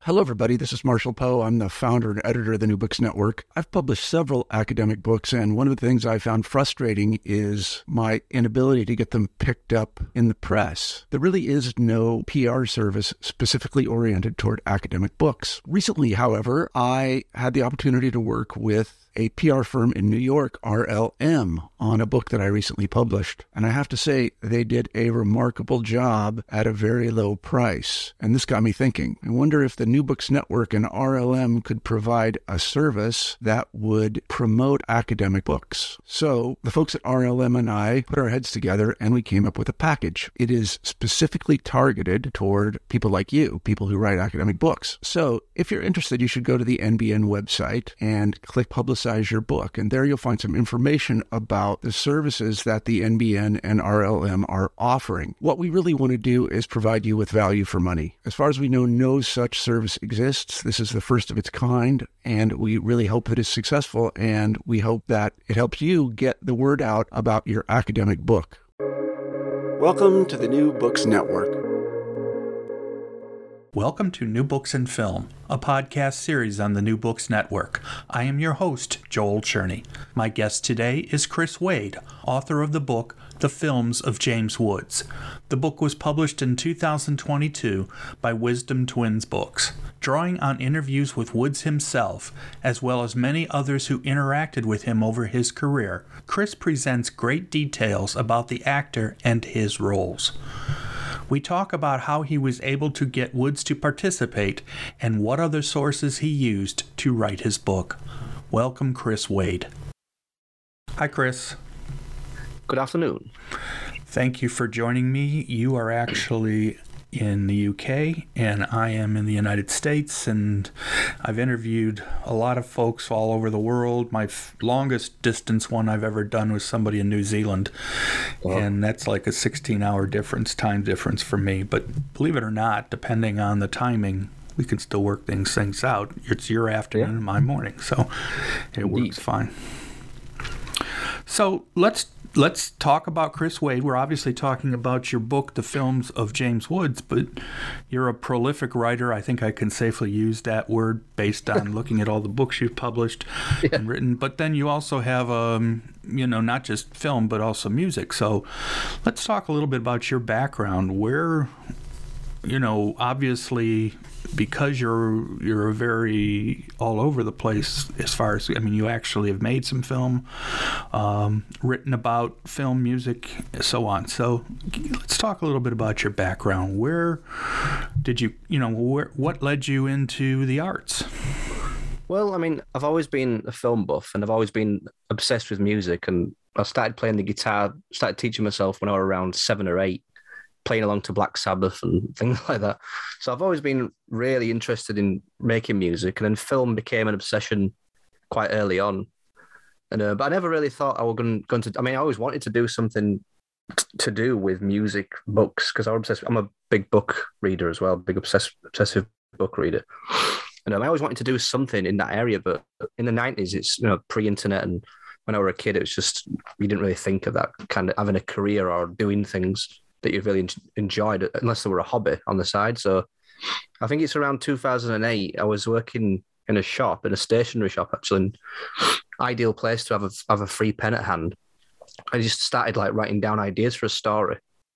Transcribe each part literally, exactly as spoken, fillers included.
Hello, everybody. This is Marshall Poe. I'm the founder and editor of the New Books Network. I've published several academic books, and one of the things I found frustrating is my inability to get them picked up in the press. There really is no P R service specifically oriented toward academic books. Recently, however, I had the opportunity to work with a P R firm in New York, R L M, on a book that I recently published. And I have to say, they did a remarkable job at a very low price. And this got me thinking. I wonder if the New Books Network and R L M could provide a service that would promote academic books. So the folks at R L M and I put our heads together and we came up with a package. It is specifically targeted toward people like you, people who write academic books. So if you're interested, you should go to the N B N website and click Publicize your book. And there you'll find some information about the services that the N B N and R L M are offering. What we really want to do is provide you with value for money. As far as we know, no such service exists. This is the first of its kind, and we really hope that it's successful, and we hope that it helps you get the word out about your academic book. Welcome to the New Books Network. Welcome to New Books and Film, a podcast series on the New Books Network. I am your host, Joel Cherney. My guest today is Chris Wade, author of the book, The Films of James Woods. The book was published in two thousand twenty-two by Wisdom Twins Books. Drawing on interviews with Woods himself, as well as many others who interacted with him over his career, Chris presents great details about the actor and his roles. We talk about how he was able to get Woods to participate and what other sources he used to write his book. Welcome, Chris Wade. Hi, Chris. Good afternoon. Thank you for joining me. You are actually in the U K and I am in the United States, and I've interviewed a lot of folks all over the world. My f- longest distance one I've ever done was somebody in New Zealand, wow. And that's like a sixteen hour difference, time difference for me. But believe it or not, depending on the timing, we can still work things things out. It's your afternoon and my morning, so it Indeed. works fine. So let's Let's talk about Chris Wade. We're obviously talking about your book, The Films of James Woods, but you're a prolific writer. I think I can safely use that word based on looking at all the books you've published yeah. and written. But then you also have, um, you know, not just film, but also music. So let's talk a little bit about your background. Where, you know, obviously, because you're you're a very all over the place as far as, I mean, you actually have made some film, um, written about film, music, so on. So let's talk a little bit about your background. Where did you, you know, where, what led you into the arts? Well, I mean, I've always been a film buff and I've always been obsessed with music. And I started playing the guitar, started teaching myself when I was around seven or eight. Playing along to Black Sabbath and things like that. So I've always been really interested in making music, and then film became an obsession quite early on. And uh, but I never really thought I was going, going to. I mean, I always wanted to do something t- to do with music, books, because I'm obsessed. I'm a big book reader as well, big obsessive obsessive book reader. And um, I always wanted to do something in that area. But in the nineties, it's, you know, pre-internet, and when I was a kid, it was just, you didn't really think of that kind of having a career or doing things that you really enjoyed, unless they were a hobby on the side. So I think it's around two thousand eight, I was working in a shop, in a stationery shop, actually, an ideal place to have a, have a free pen at hand. I just started like writing down ideas for a story.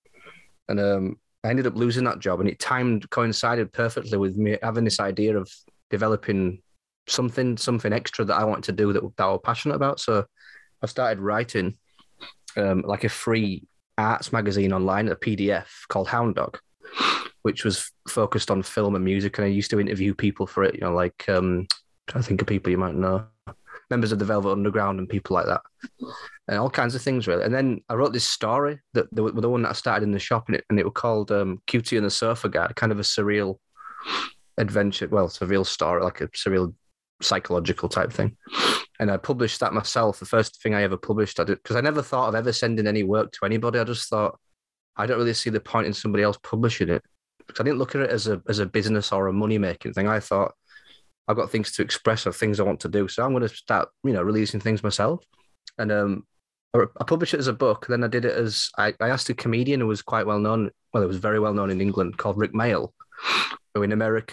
And um, I ended up losing that job, and it timed, coincided perfectly with me having this idea of developing something, something extra that I wanted to do that, that I was passionate about. So I started writing um, like a free arts magazine online, a P D F called Hound Dog, which was focused on film and music. And I used to interview people for it, you know, like, um, I'm trying to think of people you might know, members of the Velvet Underground and people like that, and all kinds of things, really. And then I wrote this story, that the, the one that I started in the shop, and it, and it was called um, Cutie and the Sofa Guy, kind of a surreal adventure. Well, it's a real story, like a surreal psychological type thing. And I published that myself, the first thing I ever published. I did, because I never thought of ever sending any work to anybody. I just thought, I don't really see the point in somebody else publishing it. Because I didn't look at it as a as a business or a money-making thing. I thought, I've got things to express or things I want to do. So I'm going to start, you know, releasing things myself. And um, I published it as a book. Then I did it as, I, I asked a comedian who was quite well known, well, it was very well known in England, called Rick Mayall, who in America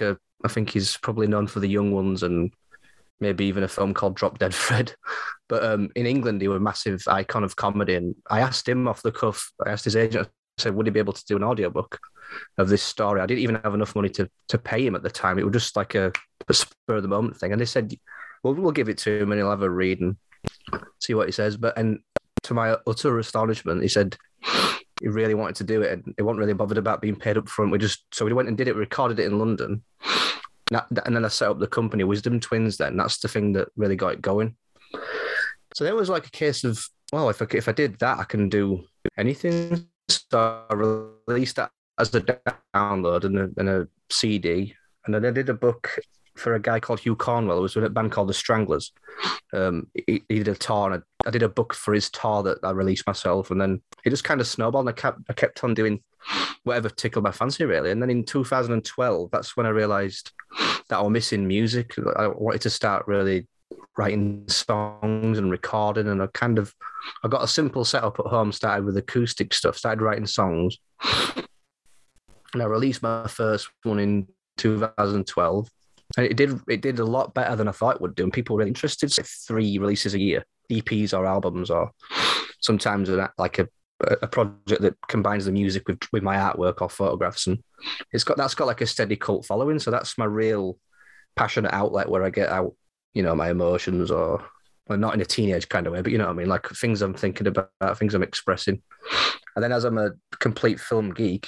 I think he's probably known for The Young Ones and maybe even a film called Drop Dead Fred. But um, in England, he was a massive icon of comedy. And I asked him off the cuff, I asked his agent, I said, would he be able to do an audiobook of this story? I didn't even have enough money to to pay him at the time. It was just like a, a spur of the moment thing. And they said, well, we'll give it to him and he'll have a read and see what he says. But and to my utter astonishment, he said he really wanted to do it and he wasn't really bothered about being paid up front. We just, so we went and did it, we recorded it in London. And then I set up the company, Wisdom Twins then. That's the thing that really got it going. So there was like a case of, well, if I, if I did that, I can do anything. So I released that as a download and a, and a C D. And then I did a book for a guy called Hugh Cornwell. It was with a band called The Stranglers. Um, he, he did a tour, and I, I did a book for his tour that I released myself. And then it just kind of snowballed, and I kept, I kept on doing whatever tickled my fancy, really. And then in two thousand twelve, that's when I realised that I was missing music. I wanted to start really writing songs and recording, and I kind of, I got a simple setup at home, started with acoustic stuff, started writing songs. And I released my first one in two thousand twelve. And it did it did a lot better than I thought it would do. And people were really interested. So three releases a year, E Ps or albums, or sometimes like a a project that combines the music with, with my artwork or photographs. And it's got that's got like a steady cult following. So that's my real passionate outlet where I get out, you know, my emotions, or well, not in a teenage kind of way, but you know what I mean? Like things I'm thinking about, things I'm expressing. And then as I'm a complete film geek,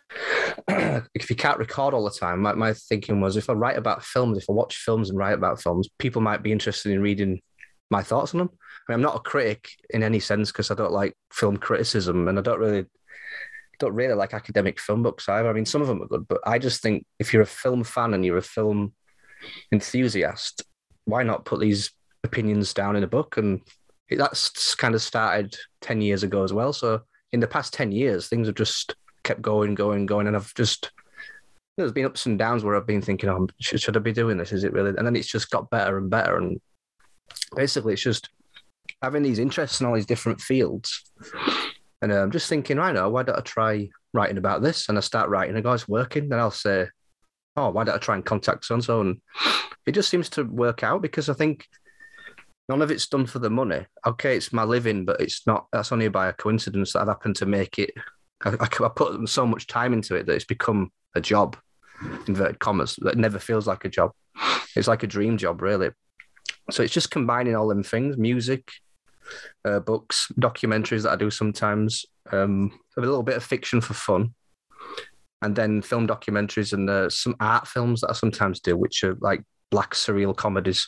if you can't record all the time, my, my thinking was if I write about films, if I watch films and write about films, people might be interested in reading my thoughts on them. I mean, I'm not a critic in any sense because I don't like film criticism, and I don't really don't really like academic film books either. I mean, some of them are good, but I just think if you're a film fan and you're a film enthusiast, why not put these opinions down in a book? And it, that's kind of started ten years ago as well. So in the past ten years, things have just kept going, going, going. And I've just, there's been ups and downs where I've been thinking, oh, should, should I be doing this? Is it really? And then it's just got better and better. And basically it's just having these interests in all these different fields. And I'm um, just thinking, right now, why don't I try writing about this? And I start writing, and it's working. Then I'll say, oh, why don't I try and contact so-and-so? And it just seems to work out because I think none of it's done for the money. Okay, it's my living, but it's not, that's only by a coincidence that I've happened to make it. I, I, I put so much time into it that it's become a job, inverted commas, that never feels like a job. It's like a dream job, really. So it's just combining all them things, music, uh, books, documentaries that I do sometimes, um, a little bit of fiction for fun, and then film documentaries and uh, some art films that I sometimes do, which are like black surreal comedies.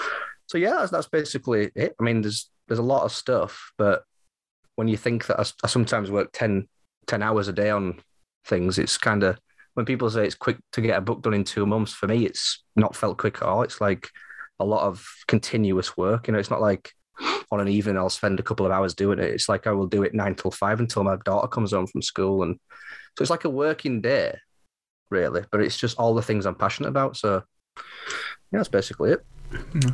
So yeah, that's, that's basically it. I mean, there's there's a lot of stuff, but when you think that I, I sometimes work ten, ten hours a day on things, it's kind of, when people say it's quick to get a book done in two months, for me, it's not felt quick at all. It's like a lot of continuous work. You know, it's not like on an evening I'll spend a couple of hours doing it. It's like I will do it nine till five until my daughter comes home from school. And so it's like a working day, really, but it's just all the things I'm passionate about. So yeah, that's basically it. Yeah.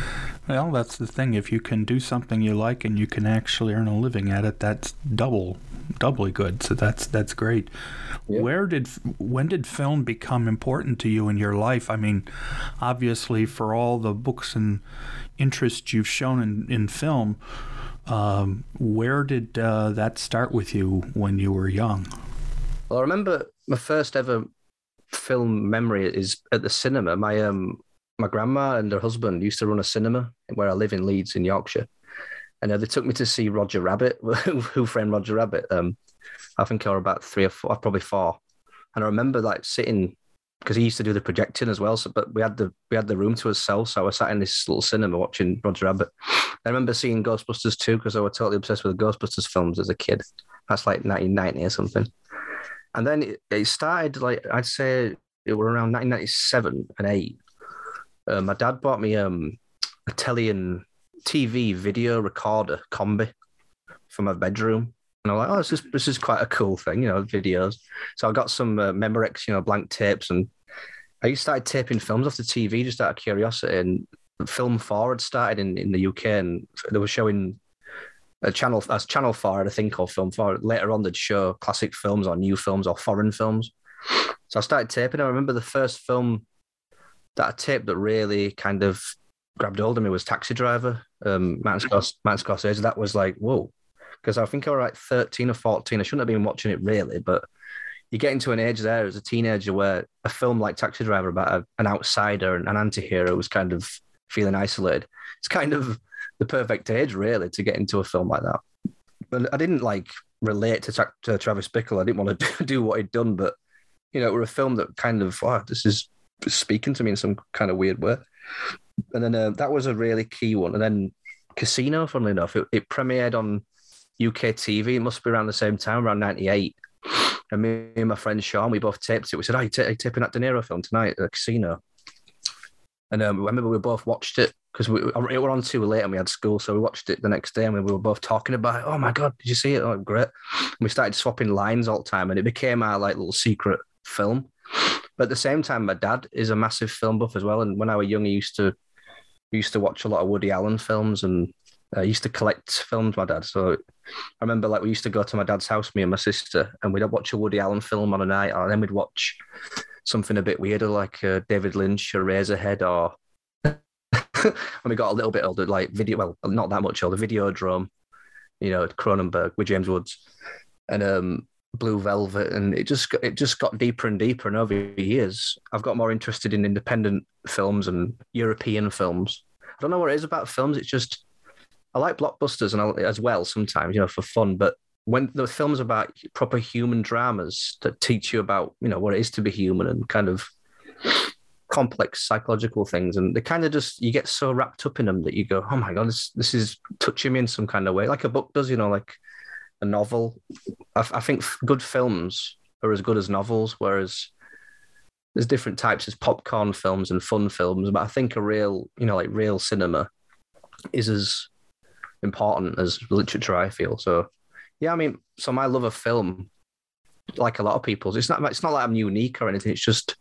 Well, that's the thing. If you can do something you like and you can actually earn a living at it, that's double, doubly good. So that's that's great. Yeah. Where did when did film become important to you in your life? I mean, obviously, for all the books and interests you've shown in in film, um, where did uh, that start with you when you were young? Well, I remember my first ever film memory is at the cinema. My um. My grandma and her husband used to run a cinema where I live in Leeds in Yorkshire. And uh, they took me to see Roger Rabbit, Who Framed Roger Rabbit. Um, I think I was about three or four, probably four. And I remember like sitting, because he used to do the projecting as well. So, but we had the we had the room to ourselves. So I was sat in this little cinema watching Roger Rabbit. I remember seeing Ghostbusters two because I was totally obsessed with the Ghostbusters films as a kid. That's like nineteen ninety or something. And then it, it started like, I'd say it were around nineteen ninety-seven and eight. Uh, my dad bought me um, a telly and T V video recorder combi for my bedroom. And I'm like, oh, this is, this is quite a cool thing, you know, videos. So I got some uh, Memorex, you know, blank tapes. And I started taping films off the T V just out of curiosity. And Film four had started in, in the U K, and they were showing a channel, as Channel four had a thing called Film four. Later on, they'd show classic films or new films or foreign films. So I started taping. I remember the first film that tape that really kind of grabbed hold of me was Taxi Driver, um, Martin, Scors- Martin Scorsese. That was like, whoa. Because I think I was like thirteen or fourteen. I shouldn't have been watching it really, but you get into an age there as a teenager where a film like Taxi Driver about a, an outsider and an anti-hero was kind of feeling isolated. It's kind of the perfect age, really, to get into a film like that. But I didn't like relate to, tra- to Travis Bickle. I didn't want to do, do what he'd done, but you know, it was a film that kind of, wow, this is speaking to me in some kind of weird way. And then uh, that was a really key one. And then Casino, funnily enough, it, it premiered on U K T V. It must be around the same time, around ninety-eight. And me and my friend Sean, we both taped it. We said, oh, you're, t- you're taping that De Niro film tonight at Casino. And um, I remember we both watched it because we, it were on too late and we had school. So we watched it the next day and we were both talking about it. Oh my God, did you see it? Oh, great. And we started swapping lines all the time and it became our like little secret film. But at the same time, my dad is a massive film buff as well. And when I was young, he used to, he used to watch a lot of Woody Allen films and I uh, used to collect films, my dad. So I remember like we used to go to my dad's house, me and my sister, and we'd watch a Woody Allen film on a night, or then we'd watch something a bit weirder like uh, David Lynch or Razorhead, or when we got a little bit older, like video, well, not that much older, Videodrome, you know, Cronenberg with James Woods, and um, Blue Velvet, and it just got, it just got deeper and deeper. And over the years, I've got more interested in independent films and European films. I don't know what it is about films. It's just I like blockbusters and I, as well sometimes, you know, for fun. But when the films about proper human dramas that teach you about, you know, what it is to be human and kind of complex psychological things, and they kind of just you get so wrapped up in them that you go, oh my God, this this is touching me in some kind of way, like a book does, you know, like a novel. I, I think good films are as good as novels, whereas there's different types of popcorn films and fun films. But I think a real, you know, like real cinema is as important as literature, I feel. So yeah, I mean, so my love of film, like a lot of people's, it's not it's not like I'm unique or anything. It's just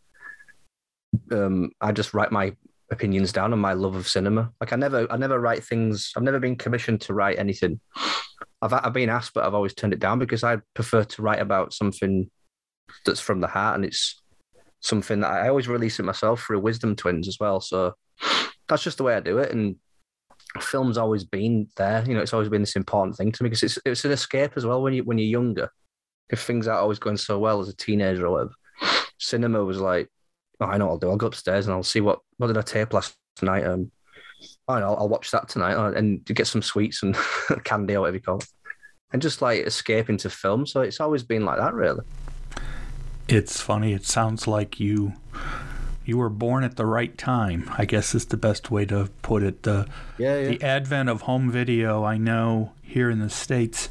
um I just write my opinions down on my love of cinema. Like I never I never write things. I've never been commissioned to write anything. I've I've been asked, but I've always turned it down because I prefer to write about something that's from the heart, and it's something that I always release it myself through Wisdom Twins as well. So that's just the way I do it. And film's always been there, you know, it's always been this important thing to me because it's it's an escape as well when you when you're younger. If things aren't always going so well as a teenager or whatever, cinema was like, oh, I know what I'll do. I'll go upstairs and I'll see what what did I tape last night. Um, I know, I'll watch that tonight and get some sweets and candy or whatever you call it, and just like escape into film. So it's always been like that, really. It's funny. It sounds like you. You were born at the right time, I guess is the best way to put it. The, yeah, yeah. the advent of home video, I know here in the States,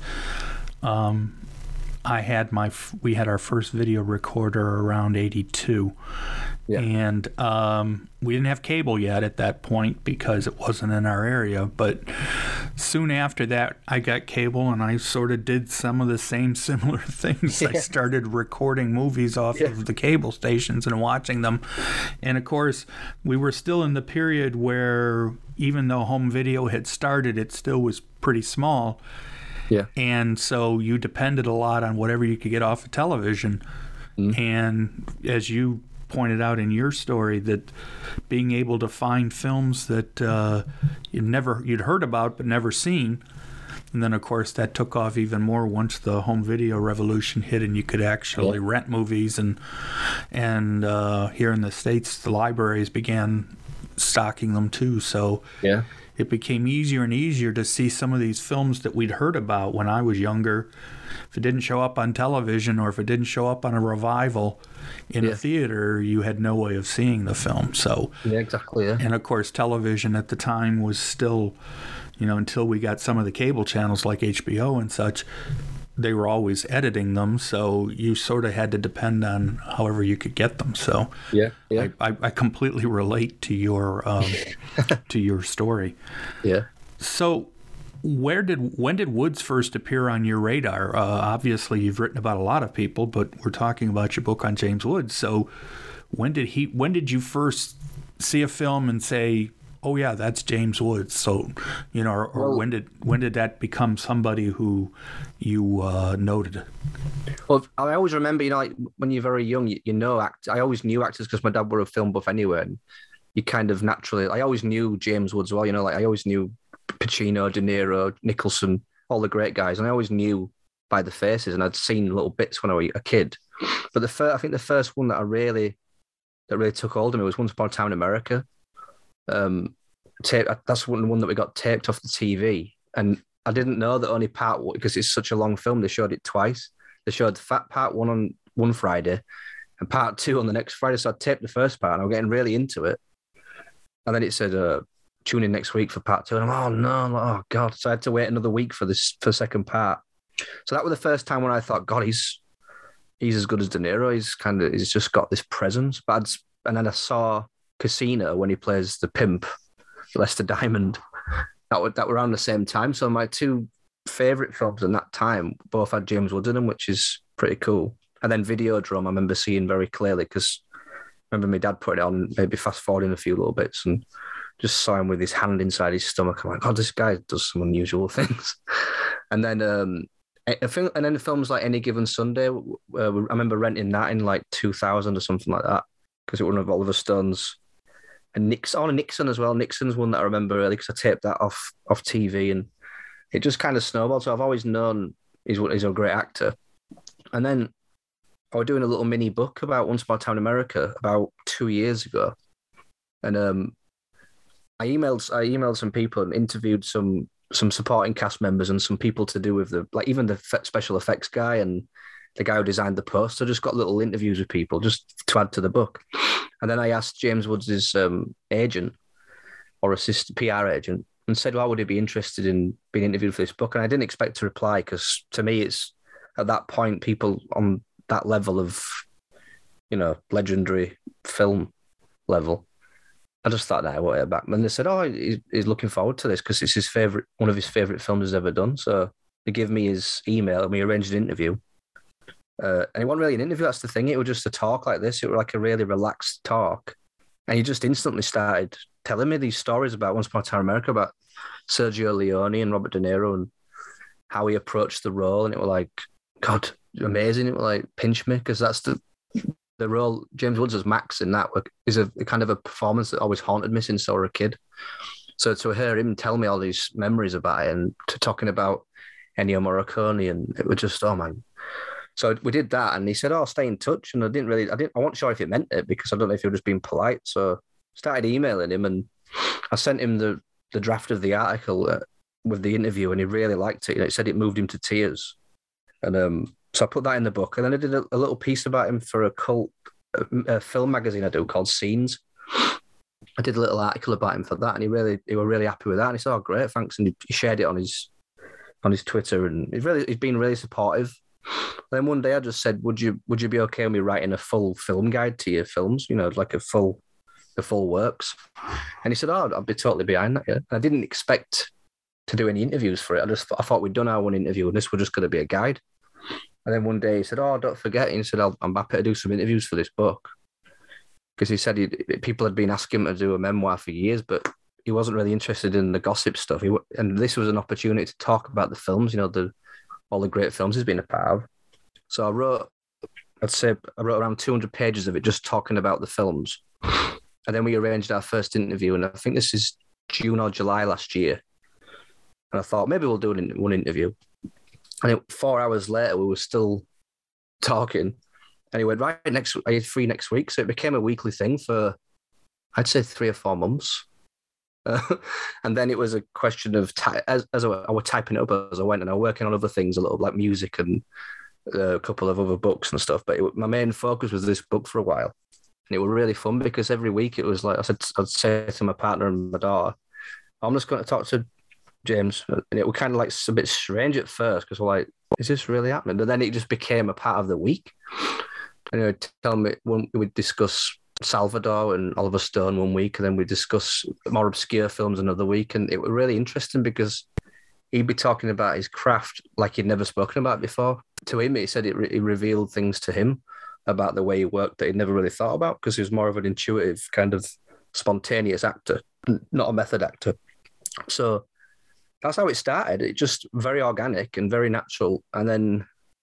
um, I had my, we had our first video recorder around eighty-two. Yeah. And um, we didn't have cable yet at that point because it wasn't in our area. But soon after that, I got cable and I sort of did some of the same similar things. Yeah. I started recording movies off yeah. of the cable stations and watching them. And of course, we were still in the period where even though home video had started, it still was pretty small. Yeah. And so you depended a lot on whatever you could get off of television. Mm-hmm. And as you pointed out in your story, that being able to find films that uh, you'd never you'd heard about but never seen, and then of course that took off even more once the home video revolution hit and you could actually yeah. rent movies, and and uh, here in the States the libraries began stocking them too. So yeah. it became easier and easier to see some of these films that we'd heard about when I was younger. If it didn't show up on television or if it didn't show up on a revival in yeah. a theater, you had no way of seeing the film. So yeah, exactly. Yeah. And of course, television at the time was still, you know, until we got some of the cable channels like H B O and such, they were always editing them. So you sort of had to depend on however you could get them. So yeah, yeah. I, I, I completely relate to your um, to your story. Yeah. So. Where did when did Woods first appear on your radar? Uh, obviously, you've written about a lot of people, but we're talking about your book on James Woods. So, when did he? When did you first see a film and say, "Oh yeah, that's James Woods"? So, you know, or, or well, when did when did that become somebody who you uh, noted? Well, I always remember, you know, like when you're very young, you, you know, act. I always knew actors because my dad were a film buff anyway. And you kind of naturally, I always knew James Woods well, you know, like I always knew Pacino, De Niro, Nicholson, all the great guys. And I always knew by the faces, and I'd seen little bits when I was a kid. But the first, I think the first one that I really, that really took hold of me was Once Upon a Time in America. Um, tape, that's one, one that we got taped off the T V. And I didn't know that only part one, because it's such a long film, they showed it twice. They showed fat part one on one Friday and part two on the next Friday. So I taped the first part and I was getting really into it. And then it said, uh, tune in next week for part two. And I'm, oh no, I'm like, oh God. So I had to wait another week for this, for the second part. So that was the first time when I thought, God, he's, he's as good as De Niro. He's kind of, he's just got this presence. But I'd, and then I saw Casino when he plays the pimp, Lester Diamond. That were, that were around the same time. So my two favourite films in that time both had James Woods in them, which is pretty cool. And then Videodrome, I remember seeing very clearly because I remember my dad put it on, maybe fast forwarding a few little bits, and just saw him with his hand inside his stomach. I'm like, God, this guy does some unusual things. And then, um, I think, and then films like Any Given Sunday, uh, I remember renting that in like two thousand or something like that because it was one of Oliver Stone's. And Nixon, oh, Nixon as well. Nixon's one that I remember early because I taped that off off T V, and it just kind of snowballed. So I've always known he's, he's a great actor. And then I was doing a little mini book about Once Upon a Time in America about two years ago, and um, I emailed I emailed some people and interviewed some some supporting cast members and some people to do with the, like even the special effects guy and the guy who designed the poster. Just got little interviews with people just to add to the book. And then I asked James Woods' um, agent or assistant P R agent and said, well, would he be interested in being interviewed for this book? And I didn't expect to reply because to me, it's at that point, people on that level of, you know, legendary film level, I just thought, nah, I won't hear back. And they said, oh, he's, he's looking forward to this because it's his favorite, one of his favorite films he's ever done. So they gave me his email and we arranged an interview. Uh, and it wasn't really an interview, that's the thing. It was just a talk like this. It was like a really relaxed talk. And he just instantly started telling me these stories about Once Upon a Time in America, about Sergio Leone and Robert De Niro and how he approached the role. And it was like, God, amazing. It was like, pinch me, because that's the the role. James Woods as Max in that is a, a kind of a performance that always haunted me since I was a kid. So to hear him tell me all these memories about it and to talking about Ennio Morricone, and it was just, oh man. So we did that, and he said, "Oh, stay in touch." And I didn't really, I didn't, I wasn't sure if he meant it because I don't know if he was just being polite. So I started emailing him, and I sent him the the draft of the article uh, with the interview, and he really liked it. You know, it said it moved him to tears, and um, so I put that in the book. And then I did a, a little piece about him for a cult a, a film magazine I do called Scenes. I did a little article about him for that, and he really, he was really happy with that. And he said, "Oh, great, thanks," and he, he shared it on his on his Twitter, and he's really, he's been really supportive. Then one day I just said, would you would you be okay with me writing a full film guide to your films, you know, like a full the full works? And he said, oh, I'd be totally behind that. Yeah. And I didn't expect to do any interviews for it. I just I thought we'd done our one interview and this was just going to be a guide. And then one day he said, oh, don't forget. And he said, I'm happy to do some interviews for this book. Because he said he, people had been asking him to do a memoir for years, but he wasn't really interested in the gossip stuff. He, and this was an opportunity to talk about the films, you know, the all the great films he's been a part of. So I wrote, I'd say I wrote around two hundred pages of it just talking about the films. And then we arranged our first interview, and I think this is June or July last year. And I thought, maybe we'll do one interview. And it, four hours later, we were still talking. And he went, right, next, are you free next week? So it became a weekly thing for, I'd say, three or four months. Uh, and then it was a question of, ty- as, as I, I was typing it up as I went, and I was working on other things, a little like music and uh, a couple of other books and stuff. But it, my main focus was this book for a while. And it was really fun because every week it was like, I said, I'd say to my partner and my daughter, I'm just going to talk to James. And it was kind of like a bit strange at first because we're like, is this really happening? But then it just became a part of the week. And he would tell me, when we would discuss Salvador and Oliver Stone one week, and then we discuss more obscure films another week. And it was really interesting because he'd be talking about his craft like he'd never spoken about before. To him, he said it, re- it revealed things to him about the way he worked that he'd never really thought about because he was more of an intuitive, kind of spontaneous actor, not a method actor. So that's how it started. It just very organic and very natural. And then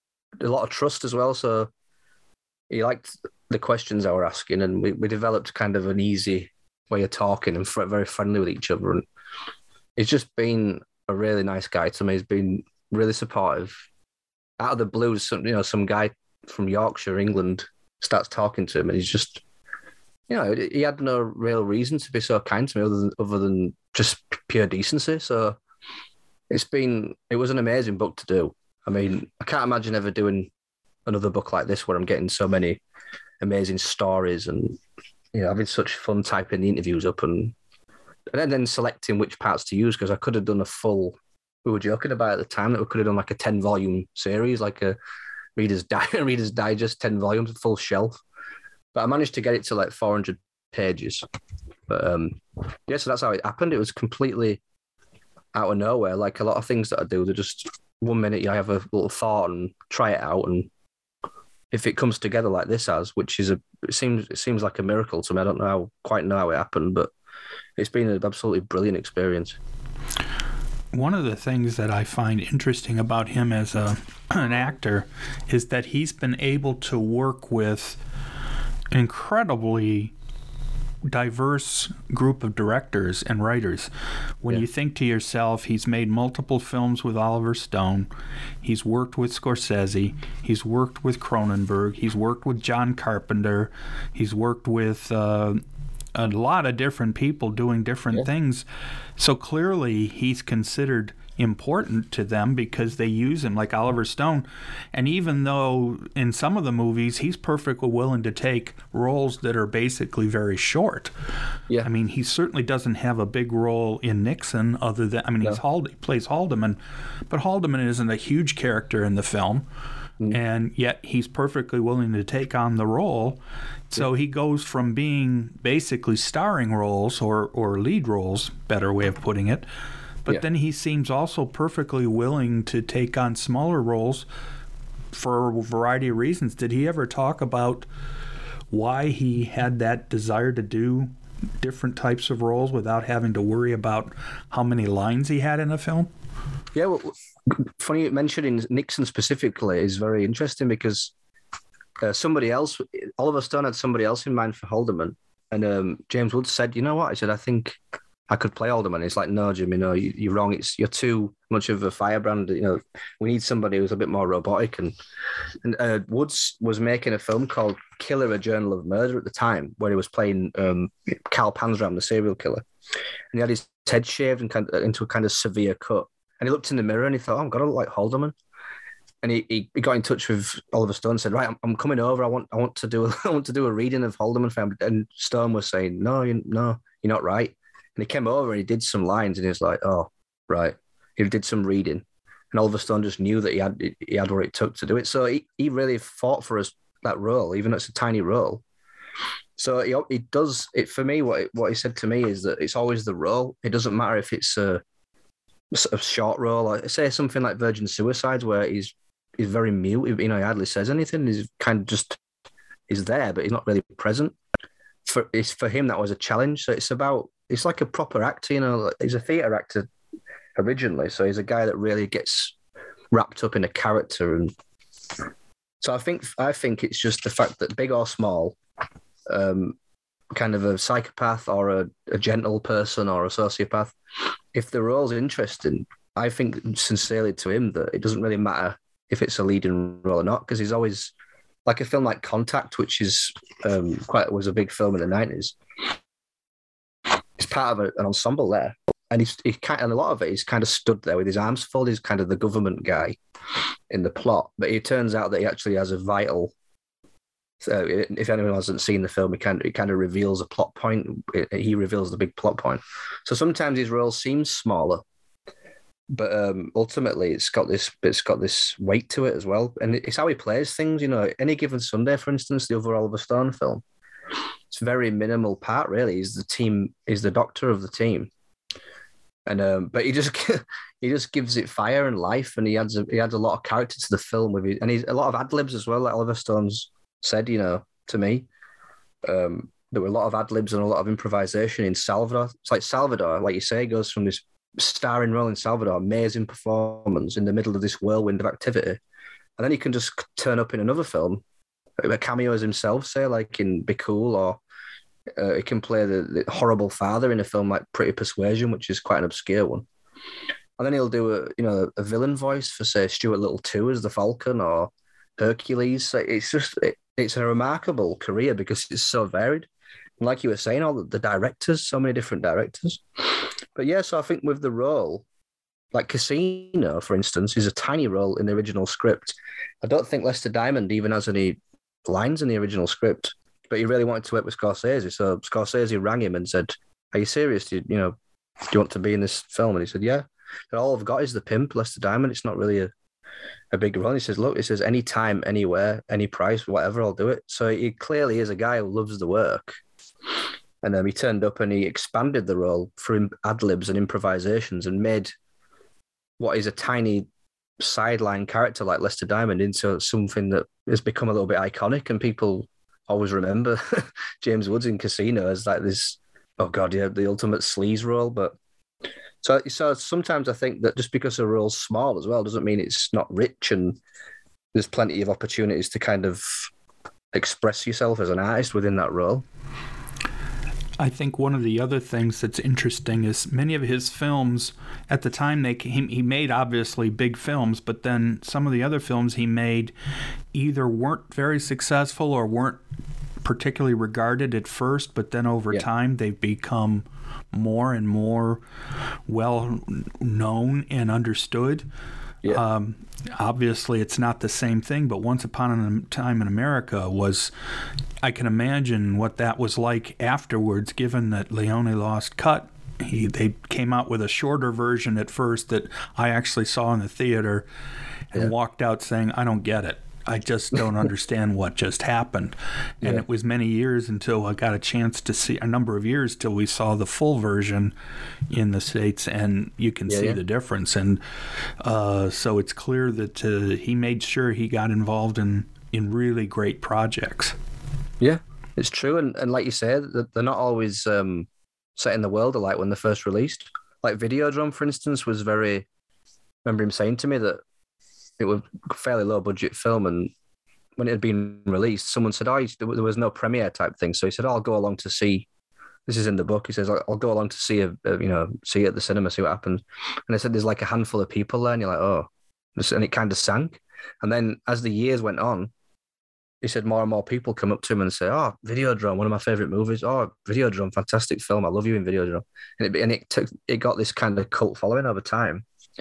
a lot of trust as well. So he liked the questions I were asking, and we, we developed kind of an easy way of talking and fr- very friendly with each other. And he's just been a really nice guy to me. He's been really supportive. Out of the blue, some you know, some guy from Yorkshire, England, starts talking to him, and he's just, you know, he had no real reason to be so kind to me other than other than just pure decency. So it's been, it was an amazing book to do. I mean, I can't imagine ever doing another book like this where I'm getting so many amazing stories and, you know, having such fun typing the interviews up and and then, then selecting which parts to use, because I could have done a full, we were joking about at the time that we could have done like a ten volume series, like a Reader's, Di- Reader's Digest, ten volumes, full shelf. But I managed to get it to like four hundred pages. But um, yeah, so that's how it happened. It was completely out of nowhere. Like a lot of things that I do, they're just one minute I have a little thought and try it out, and if it comes together like this has, which is a, it seems it seems like a miracle to me. I don't know how, quite know how it happened, but it's been an absolutely brilliant experience. One of the things that I find interesting about him as a an actor is that he's been able to work with an incredibly diverse group of directors and writers. When yeah. you think to yourself, he's made multiple films with Oliver Stone, he's worked with Scorsese, he's worked with Cronenberg, he's worked with John Carpenter, he's worked with uh, a lot of different people doing different yeah. things. So clearly he's considered important to them because they use him, like Oliver Stone. And even though in some of the movies he's perfectly willing to take roles that are basically very short. Yeah. I mean, he certainly doesn't have a big role in Nixon other than, I mean, no. he's Hald- he plays Haldeman, but Haldeman isn't a huge character in the film. Mm. And yet he's perfectly willing to take on the role. So he goes from being basically starring roles or, or lead roles, better way of putting it, but yeah. then he seems also perfectly willing to take on smaller roles for a variety of reasons. Did he ever talk about why he had that desire to do different types of roles without having to worry about how many lines he had in a film? Yeah, well, funny mentioning Nixon specifically is very interesting because uh, somebody else, Oliver Stone had somebody else in mind for Haldeman, and um, James Woods said, "You know what?" He said, "I think I could play Haldeman." It's like, "No, Jimmy, no, you, you're wrong. It's you're too much of a firebrand. You know, we need somebody who's a bit more robotic." And and uh, Woods was making a film called Killer: A Journal of Murder at the time, where he was playing um, Carl Panzram, the serial killer, and he had his head shaved and kind of, into a kind of severe cut. And he looked in the mirror and he thought, "Oh, I'm gonna look like Haldeman." And he, he, he got in touch with Oliver Stone and said, "Right, I'm, I'm coming over. I want I want to do a, I want to do a reading of Haldeman for him." And Stone was saying, "No, you no, you're not right." And he came over and he did some lines and he was like, "Oh, right." He did some reading, and Oliver Stone just knew that he had he had what it took to do it. So he, he really fought for us that role, even though it's a tiny role. So he, he does it for me. What what he said to me is that it's always the role. It doesn't matter if it's a a short role, like say something like Virgin Suicides, where he's he's very mute. You know, he hardly says anything. He's kind of just is there, but he's not really present. For it's for him that was a challenge. So it's about it's like a proper actor. You know, he's a theatre actor originally, so he's a guy that really gets wrapped up in a character. And so I think I think it's just the fact that big or small, um, kind of a psychopath or a, a gentle person or a sociopath, if the role's interesting, I think sincerely to him that it doesn't really matter if it's a leading role or not, because he's always, like a film like Contact, which is um, quite was a big film in the nineties. He's part of a, an ensemble there, and he's he kind and a lot of it he's kind of stood there with his arms folded. He's kind of the government guy in the plot, but it turns out that he actually has a vital. So if anyone hasn't seen the film, it kind of, it kind of reveals a plot point. It, he reveals the big plot point. So sometimes his role seems smaller, but um, ultimately it's got this it's got this weight to it as well. And it's how he plays things. You know, Any Given Sunday, for instance, the other Oliver Stone film, it's a very minimal part, really. He's the team, he's the doctor of the team. And um, but he just he just gives it fire and life, and he adds a, he adds a lot of character to the film with it, and he's a lot of ad libs as well, like Oliver Stone's said, you know, to me. Um, there were a lot of ad libs and a lot of improvisation in Salvador. It's like Salvador, like you say, goes from this starring role in Salvador, amazing performance in the middle of this whirlwind of activity, and then he can just turn up in another film, a cameo as himself, say like in Be Cool or Uh, he can play the, the horrible father in a film like Pretty Persuasion, which is quite an obscure one. And then he'll do a you know a villain voice for say Stuart Little two as the Falcon or Hercules. So it's just it, it's a remarkable career because it's so varied. And like you were saying, all the, the directors, so many different directors. But yeah, so I think with the role, like Casino, for instance, is a tiny role in the original script. I don't think Lester Diamond even has any lines in the original script, but he really wanted to work with Scorsese. So Scorsese rang him and said, "Are you serious? Do you, you know, do you want to be in this film?" And he said, "Yeah." And all I've got is the pimp, Lester Diamond. It's not really a, a big role. He says, "Look," he says, "any time, anywhere, any price, whatever, I'll do it." So he clearly is a guy who loves the work. And um, he turned up and he expanded the role through ad-libs and improvisations and made what is a tiny sideline character like Lester Diamond into something that has become a little bit iconic, and people always remember James Woods in Casino as like this, oh God, yeah, the ultimate sleaze role. But so, so sometimes I think that just because a role's small as well doesn't mean it's not rich, and there's plenty of opportunities to kind of express yourself as an artist within that role. I think one of the other things that's interesting is many of his films at the time, they he, he made obviously big films, but then some of the other films he made either weren't very successful or weren't particularly regarded at first, but then over yeah. time they've become more and more well known and understood. Yeah. Um, obviously, it's not the same thing, but Once Upon a Time in America was, I can imagine what that was like afterwards, given that Leone lost cut. He, they came out with a shorter version at first that I actually saw in the theater and yeah. walked out saying, I don't get it. I just don't understand what just happened. And yeah. it was many years until I got a chance to see, a number of years till we saw the full version in the States, and you can yeah, see yeah. the difference. And uh, so it's clear that uh, he made sure he got involved in, in really great projects. Yeah, it's true. And, and like you said, they're not always um, set in the world alike when they're first released. Like Videodrome, for instance, was very, I remember him saying to me that it was a fairly low budget film, and when it had been released, someone said, "Oh, there was no premiere type thing." So he said, oh, "I'll go along to see." This is in the book. He says, "I'll go along to see a, a you know, see it at the cinema, see what happens." And they said, "There's like a handful of people there," and you're like, "Oh," and it kind of sank. And then as the years went on, he said more and more people come up to him and say, "Oh, Videodrome, one of my favorite movies. Oh, Videodrome, fantastic film. I love you in Videodrome." And it and it took it got this kind of cult following over time,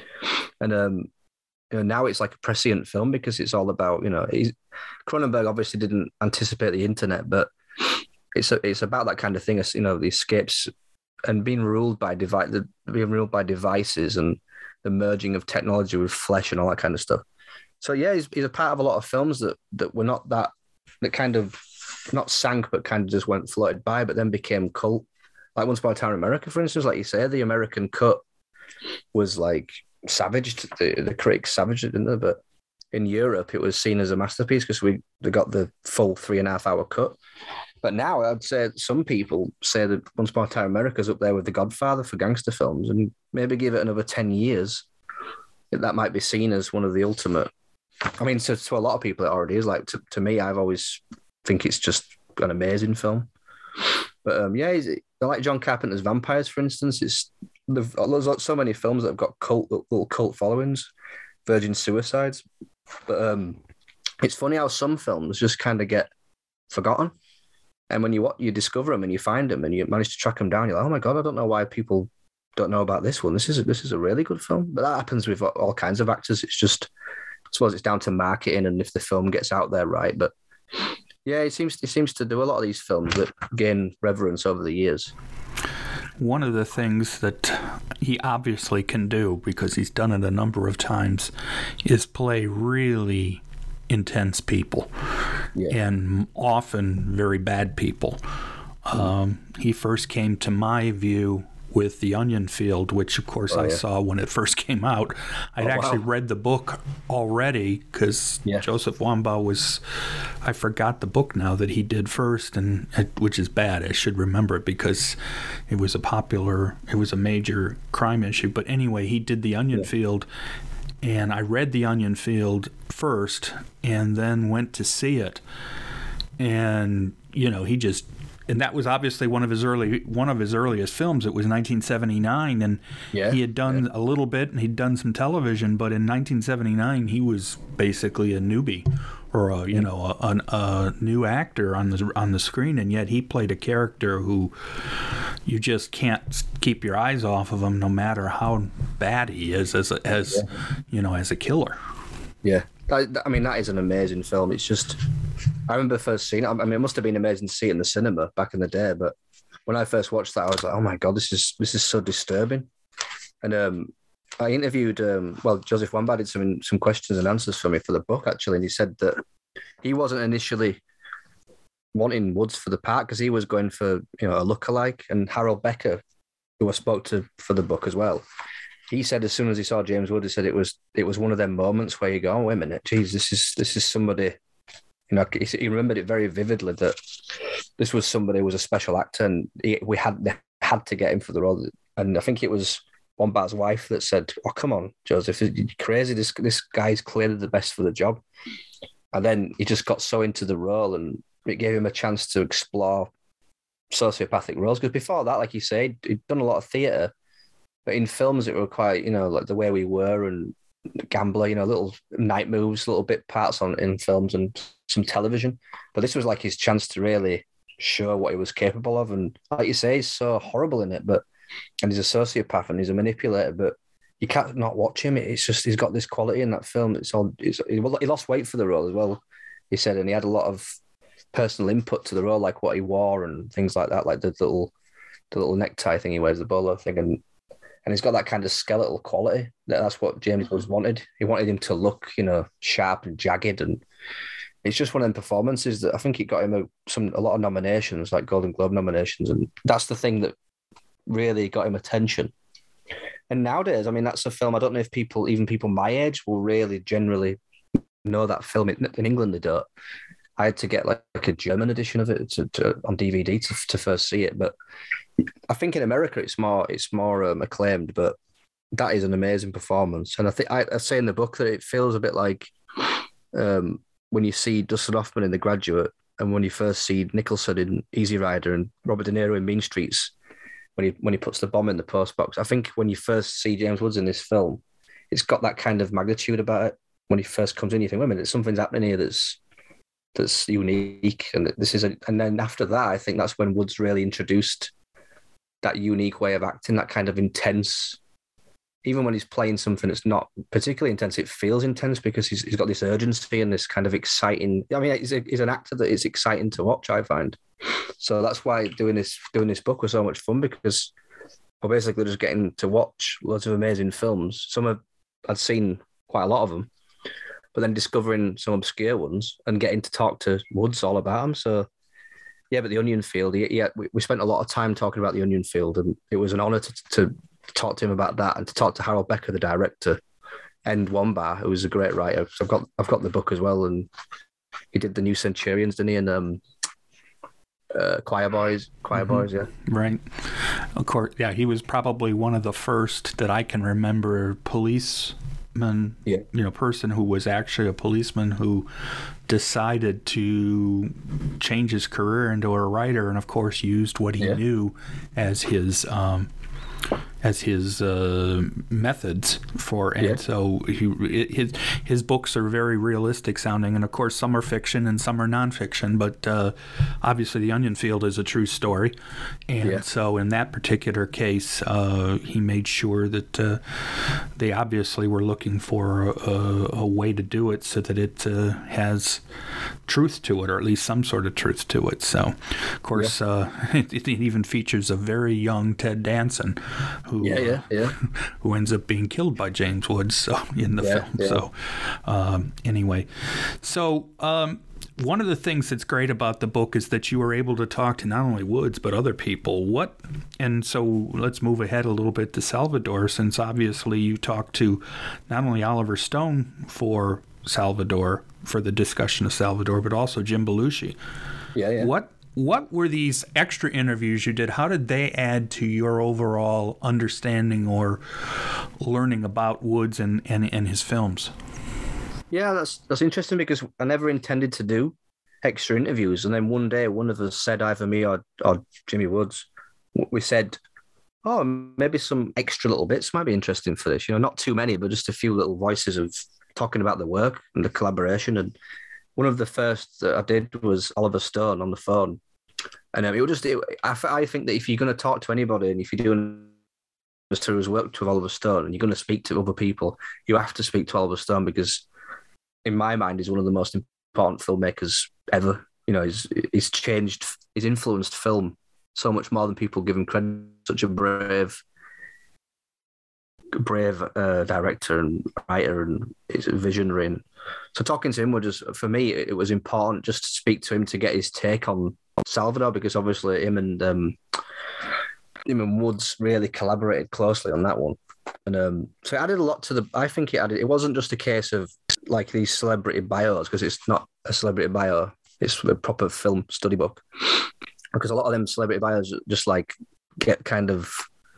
and um. You know, now it's like a prescient film because it's all about, you know, he's, Cronenberg obviously didn't anticipate the internet, but it's a, it's about that kind of thing, as you know, the escapes and being ruled by device, the, being ruled by devices and the merging of technology with flesh and all that kind of stuff. So yeah, he's, he's a part of a lot of films that that were not that that kind of not sank, but kind of just went floated by, but then became cult. Like Once Upon a Time in America, for instance, like you say, the American cut was like savaged, the, the critics savaged it, didn't they? But in Europe, it was seen as a masterpiece because we they got the full three and a half hour cut. But now I'd say some people say that Once Upon a Time in America's up there with The Godfather for gangster films, and maybe give it another ten years, that might be seen as one of the ultimate. I mean, to, to a lot of people, it already is. Like to, to me, I've always think it's just an amazing film. But um, yeah, he's, like John Carpenter's Vampires, for instance. It's there's so many films that have got cult little cult followings. Virgin Suicides, but um, it's funny how some films just kind of get forgotten, and when you what you discover them and you find them and you manage to track them down, you're like, oh my god, I don't know why people don't know about this one. This is a, this is a really good film. But that happens with all kinds of actors. It's just, I suppose it's down to marketing and if the film gets out there right. But yeah, it seems it seems to do a lot of these films that gain reverence over the years. One of the things that he obviously can do, because he's done it a number of times, is play really intense people, yeah. and often very bad people. Mm-hmm. Um, he first came to my view with The Onion Field, which, of course, oh, I yeah. saw when it first came out. I'd oh, actually wow. read the book already because yeah. Joseph Wambaugh was, I forgot the book now that he did first, and it, which is bad. I should remember it because it was a popular, it was a major crime issue. But anyway, he did The Onion yeah. Field, and I read The Onion Field first and then went to see it. And, you know, he just and that was obviously one of his early one of his earliest films. It was nineteen seventy-nine, and yeah, he had done yeah. a little bit, and he'd done some television. But in nineteen seventy-nine, he was basically a newbie, or a, you know, a, a, a new actor on the on the screen, and yet he played a character who you just can't keep your eyes off of him, no matter how bad he is as a, as yeah. you know, as a killer. Yeah. I, I mean, that is an amazing film. It's just, I remember first seeing it. I mean, it must have been amazing to see it in the cinema back in the day. But when I first watched that, I was like, oh my God, this is this is so disturbing. And um, I interviewed, um, well, Joseph Wambaugh did some some questions and answers for me for the book, actually. And he said that he wasn't initially wanting Woods for the part because he was going for, you know, a lookalike. And Harold Becker, who I spoke to for the book as well, he said as soon as he saw James Woods, he said it was it was one of them moments where you go, oh, wait a minute, geez, this is this is somebody, you know, he, he remembered it very vividly that this was somebody who was a special actor, and he, we had they had to get him for the role. And I think it was Wambaugh's wife that said, oh, come on, Joseph, you're crazy. This this guy's clearly the best for the job. And then he just got so into the role, and it gave him a chance to explore sociopathic roles. Because before that, like you said, he'd done a lot of theatre. But in films, it were quite, you know, like The Way We Were and Gambler, you know, little night moves, little bit parts on in films and some television. But this was like his chance to really show what he was capable of. And like you say, he's so horrible in it, but and he's a sociopath and he's a manipulator, but you can't not watch him. It's just, he's got this quality in that film. It's all, it's, he lost weight for the role as well, he said, and he had a lot of personal input to the role, like what he wore and things like that, like the little, the little necktie thing he wears, the bolo thing. And And he's got that kind of skeletal quality. That's what James Woods wanted. He wanted him to look, you know, sharp and jagged. And it's just one of them performances that I think it got him a, some a lot of nominations, like Golden Globe nominations. And that's the thing that really got him attention. And nowadays, I mean, that's a film, I don't know if people, even people my age, will really generally know that film. In England, they don't. I had to get like, like a German edition of it to, to, on D V D to, to first see it. But I think in America it's more it's more um, acclaimed, but that is an amazing performance. And I think I, I say in the book that it feels a bit like um, when you see Dustin Hoffman in The Graduate, and when you first see Nicholson in Easy Rider and Robert De Niro in Mean Streets, when he when he puts the bomb in the post box. I think when you first see James Woods in this film, it's got that kind of magnitude about it. When he first comes in, you think, wait a minute, something's happening here that's that's unique, and this is a, and then after that, I think that's when Woods really introduced that unique way of acting, that kind of intense. Even when he's playing something that's not particularly intense, it feels intense because he's he's got this urgency and this kind of exciting. I mean, he's, a, he's an actor that is exciting to watch, I find. So that's why doing this doing this book was so much fun, because we're basically just getting to watch loads of amazing films. Some of I'd seen quite a lot of them, but then discovering some obscure ones and getting to talk to Woods all about them. So, yeah, but the Onion Field, yeah, we, we spent a lot of time talking about the Onion Field, and it was an honour to, to talk to him about that and to talk to Harold Becker, the director, and Wambaugh, who was a great writer. So I've got I've got the book as well, and he did The New Centurions, didn't he? And um, uh, Choir Boys, Choir mm-hmm. Boys, yeah, right. Of course, yeah, he was probably one of the first that I can remember police. Man, yeah. you know, person who was actually a policeman who decided to change his career into a writer, and of course used what he yeah. knew as his um, as his uh, methods for, and yeah. so he his his books are very realistic sounding, and of course some are fiction and some are nonfiction, but uh, obviously The Onion Field is a true story, and yeah. so in that particular case, uh, he made sure that uh, they obviously were looking for a, a way to do it so that it uh, has truth to it, or at least some sort of truth to it. So, of course, yeah. uh, it, it even features a very young Ted Danson, who yeah, yeah, yeah. who ends up being killed by James Woods so, in the yeah, film. Yeah. So, um, anyway, so um, one of the things that's great about the book is that you were able to talk to not only Woods but other people. What, and so let's move ahead a little bit to Salvador, since obviously you talked to not only Oliver Stone for Salvador, for the discussion of Salvador, but also Jim Belushi. Yeah, yeah. What what were these extra interviews you did? How did they add to your overall understanding or learning about Woods and, and, and his films? Yeah, that's that's interesting, because I never intended to do extra interviews. And then one day, one of us said, either me or, or Jimmy Woods, we said, oh, maybe some extra little bits might be interesting for this. You know, not too many, but just a few little voices of talking about the work and the collaboration. And one of the first that I did was Oliver Stone on the phone. And um, it would just, it, I, I think that if you're going to talk to anybody and if you're doing to has worked with Oliver Stone and you're going to speak to other people, you have to speak to Oliver Stone because, in my mind, he's one of the most important filmmakers ever. You know, he's he's changed, he's influenced film so much more than people give him credit. Such a brave, brave uh, director and writer, and he's a visionary. And so talking to him was just, for me, it was important just to speak to him to get his take on Salvador, because obviously him and um, him and Woods really collaborated closely on that one. And um, so it added a lot to the, I think it added, it wasn't just a case of like these celebrity bios, because it's not a celebrity bio, it's a proper film study book. Because a lot of them celebrity bios just like get kind of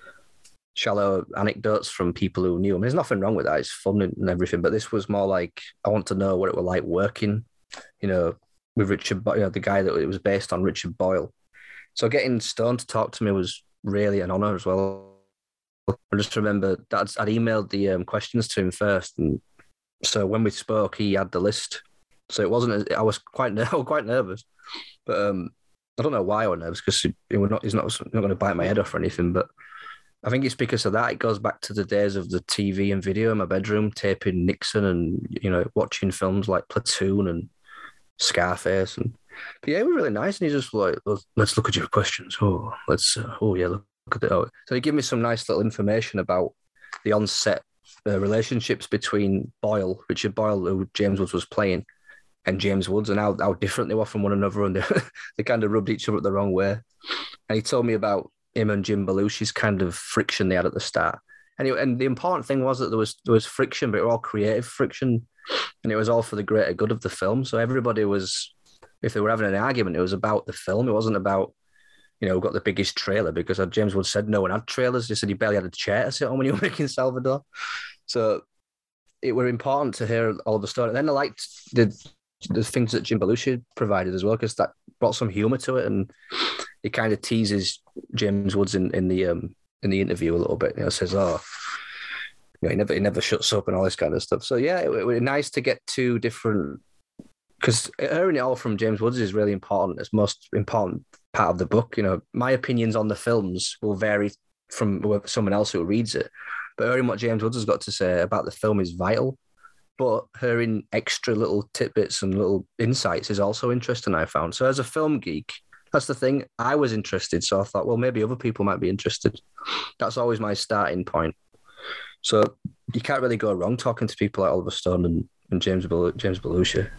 shallow anecdotes from people who knew him. There's nothing wrong with that, it's fun and everything, but this was more like, I want to know what it was like working, you know, with Richard, you know, the guy that it was based on, Richard Boyle. So getting Stone to talk to me was really an honour as well. I just remember that I'd emailed the um, questions to him first, and so when we spoke, he had the list. So it wasn't. I was quite, I was quite nervous, but um, I don't know why I was nervous, because he, he not, he's not, not going to bite my head off or anything. But I think it's because of that. It goes back to the days of the T V and video in my bedroom, taping Nixon, and you know, watching films like Platoon and Scarface, and but yeah, it was really nice. And he just like, let's look at your questions. Oh, let's. Uh, oh yeah, look. Look at it. So he gave me some nice little information about the on-set uh, relationships between Boyle, Richard Boyle, who James Woods was playing, and James Woods, and how, how different they were from one another, and they, they kind of rubbed each other the wrong way. And he told me about him and Jim Belushi's kind of friction they had at the start. And, it, and the important thing was that there was there was friction, but it was all creative friction, and it was all for the greater good of the film. So everybody was, if they were having an argument, it was about the film. It wasn't about, you know, we got the biggest trailer, because James Woods said no one had trailers. He said he barely had a chair to sit on when you were making Salvador. So it were important to hear all the story. And then I liked the the things that Jim Belushi provided as well, because that brought some humor to it, and he kind of teases James Woods in, in the um in the interview a little bit. You know, says, "Oh, you know, he never he never shuts up," and all this kind of stuff. So yeah, it, it was nice to get two different, because hearing it all from James Woods is really important. It's most important part of the book. You know, my opinions on the films will vary from someone else who reads it, but hearing what James Woods has got to say about the film is vital. But hearing extra little tidbits and little insights is also interesting, I found. So as a film geek, that's the thing. I was interested, so I thought, well, maybe other people might be interested. That's always my starting point. So you can't really go wrong talking to people like Oliver Stone and, and James Bel- James Belushi.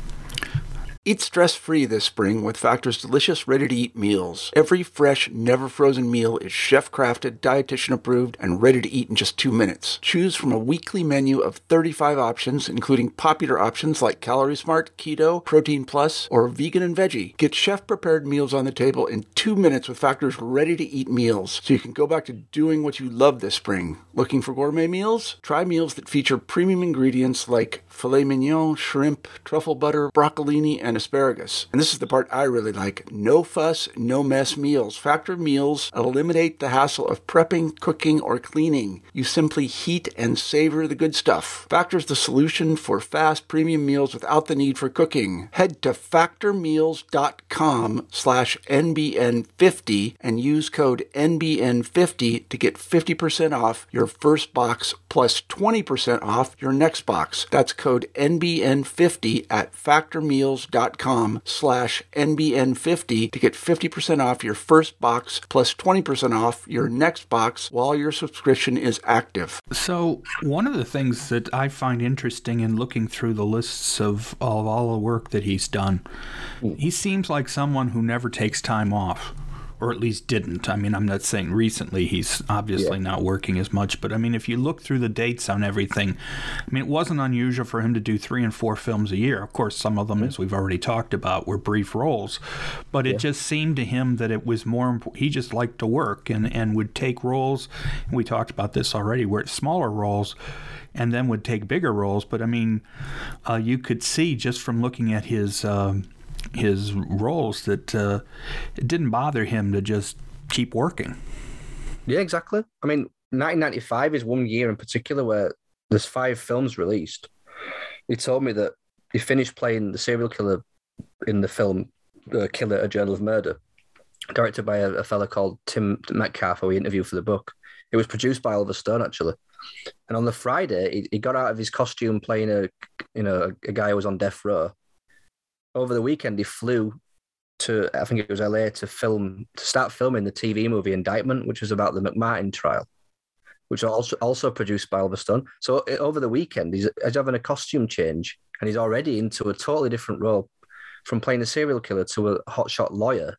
Eat stress-free this spring with Factor's delicious, ready-to-eat meals. Every fresh, never-frozen meal is chef-crafted, dietitian-approved, and ready to eat in just two minutes. Choose from a weekly menu of thirty-five options, including popular options like Calorie Smart, Keto, Protein Plus, or Vegan and Veggie. Get chef-prepared meals on the table in two minutes with Factor's ready-to-eat meals, so you can go back to doing what you love this spring. Looking for gourmet meals? Try meals that feature premium ingredients like filet mignon, shrimp, truffle butter, broccolini, and asparagus. And this is the part I really like. No fuss, no mess meals. Factor meals eliminate the hassle of prepping, cooking, or cleaning. You simply heat and savor the good stuff. Factor's the solution for fast premium meals without the need for cooking. Head to factormeals.com slash NBN50 and use code N B N fifty to get fifty percent off your first box plus twenty percent off your next box. That's code N B N fifty at factormeals.com slash N B N fifty to get fifty percent off your first box plus twenty percent off your next box while your subscription is active. So one of the things that I find interesting in looking through the lists of, of all the work that he's done, he seems like someone who never takes time off. Or at least didn't. I mean, I'm not saying recently he's obviously yeah. not working as much, but I mean, if you look through the dates on everything, I mean, it wasn't unusual for him to do three and four films a year. Of course, some of them, mm-hmm. as we've already talked about, were brief roles, but it yeah. just seemed to him that it was more important. He just liked to work and, and would take roles, and we talked about this already, where it's smaller roles, and then would take bigger roles. But I mean, uh, you could see just from looking at his... Um, his roles that uh, it didn't bother him to just keep working. Yeah, exactly. I mean, nineteen ninety-five is one year in particular where there's five films released. He told me that he finished playing the serial killer in the film uh, Killer, A Journal of Murder, directed by a, a fella called Tim Metcalf, who we interviewed for the book. It was produced by Oliver Stone, actually. And on the Friday, he, he got out of his costume playing a, you know, a, a guy who was on death row. Over the weekend, he flew to, I think it was L A, to film, to start filming the T V movie Indictment, which was about the McMartin trial, which was also also produced by Oliver Stone. So it, over the weekend, he's, he's having a costume change, and he's already into a totally different role, from playing a serial killer to a hotshot lawyer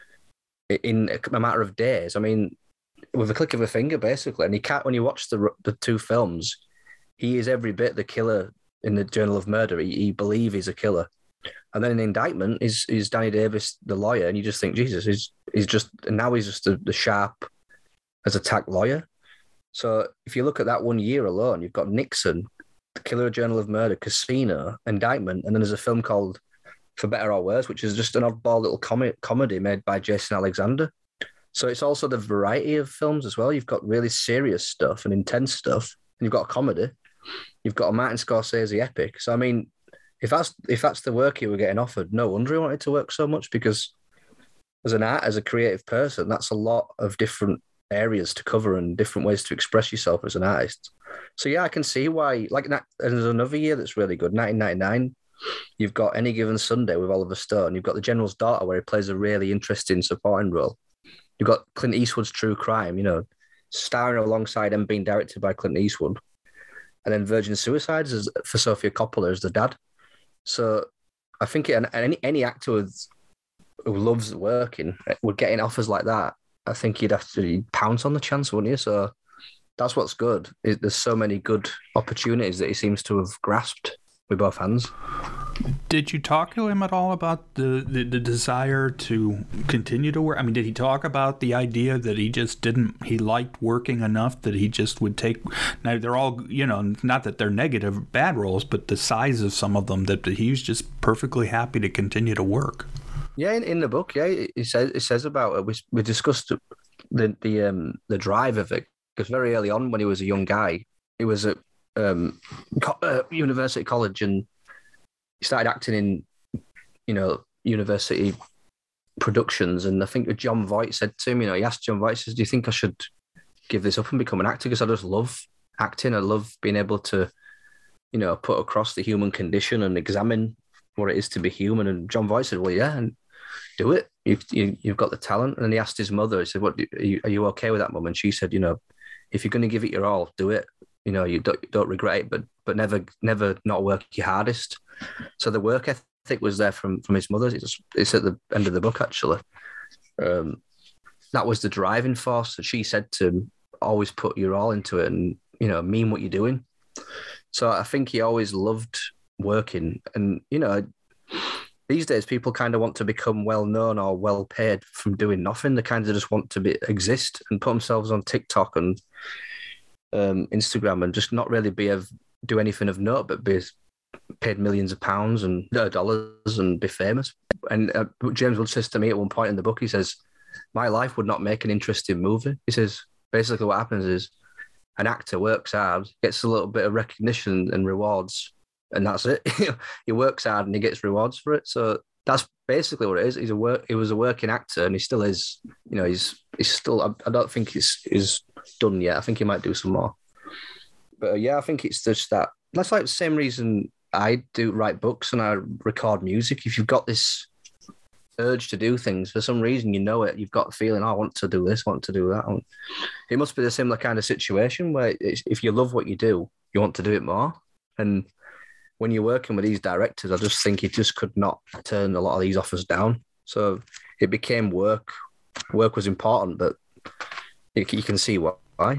in a matter of days. I mean, with a click of a finger, basically. And he can't, when you watch the the two films, he is every bit the killer in the Journal of Murder. He, he believes he's a killer. And then in the Indictment is is Danny Davis, the lawyer, and you just think, Jesus, he's he's just, and now he's just the, the sharp as a tack lawyer. So if you look at that one year alone, you've got Nixon, The Killer, Journal of Murder, Casino, Indictment, and then there's a film called For Better or Worse, which is just an oddball little com- comedy made by Jason Alexander. So it's also the variety of films as well. You've got really serious stuff and intense stuff, and you've got a comedy. You've got a Martin Scorsese epic. So I mean, if that's if that's the work you were getting offered, no wonder he wanted to work so much, because as an art, as a creative person, that's a lot of different areas to cover and different ways to express yourself as an artist. So yeah, I can see why. Like, and there's another year that's really good, nineteen ninety-nine. You've got Any Given Sunday with Oliver Stone. You've got The General's Daughter, where he plays a really interesting supporting role. You've got Clint Eastwood's True Crime, you know, starring alongside and being directed by Clint Eastwood. And then Virgin Suicides is for Sofia Coppola as the dad. So I think it, and any any actor with, who loves working would get in offers like that. I think you'd have to pounce on the chance, wouldn't you? So that's what's good. It, there's so many good opportunities that he seems to have grasped with both hands. Did you talk to him at all about the, the, the desire to continue to work? I mean, did he talk about the idea that he just didn't, he liked working enough that he just would take, now they're all, you know, not that they're negative, bad roles, but the size of some of them, that he was just perfectly happy to continue to work? Yeah, in, in the book, yeah, it says it says about it. We, we discussed the the um the drive of it, because very early on when he was a young guy, he was at um co- uh, university college, and he started acting in, you know, university productions. And I think John Voight said to him, you know, he asked John Voight, says, "Do you think I should give this up and become an actor? Because I just love acting. I love being able to, you know, put across the human condition and examine what it is to be human." And John Voight said, "Well, yeah, and do it. You've you, you've got the talent." And then he asked his mother, he said, "What are you, are you okay with that, Mum?" And she said, "You know, if you're going to give it your all, do it. You know, you don't don't regret it, but but never never not work your hardest." So the work ethic was there from from his mother. It's, it's at the end of the book, actually. Um, that was the driving force. And she said to him, "Always put your all into it, and you know, mean what you're doing." So I think he always loved working, and you know, these days people kind of want to become well known or well paid from doing nothing. They kind of just want to be exist and put themselves on TikTok and um, Instagram and just not really be of do anything of note, but be paid millions of pounds and uh, dollars and be famous. And uh, James Wood says to me at one point in the book, he says, "My life would not make an interesting movie." He says, basically what happens is an actor works hard, gets a little bit of recognition and rewards, and that's it. He works hard and he gets rewards for it. So that's basically what it is. He's a work. He was a working actor, and he still is. You know, he's he's still. I, I don't think he's he's done yet. I think he might do some more. But uh, yeah, I think it's just that. That's like the same reason I do write books and I record music. If you've got this urge to do things for some reason, you know it. You've got a feeling, oh, I want to do this, I want to do that. It must be the similar kind of situation where it's, if you love what you do, you want to do it more. And when you're working with these directors, I just think he just could not turn a lot of these offers down. So it became work. Work was important, but you, you can see why.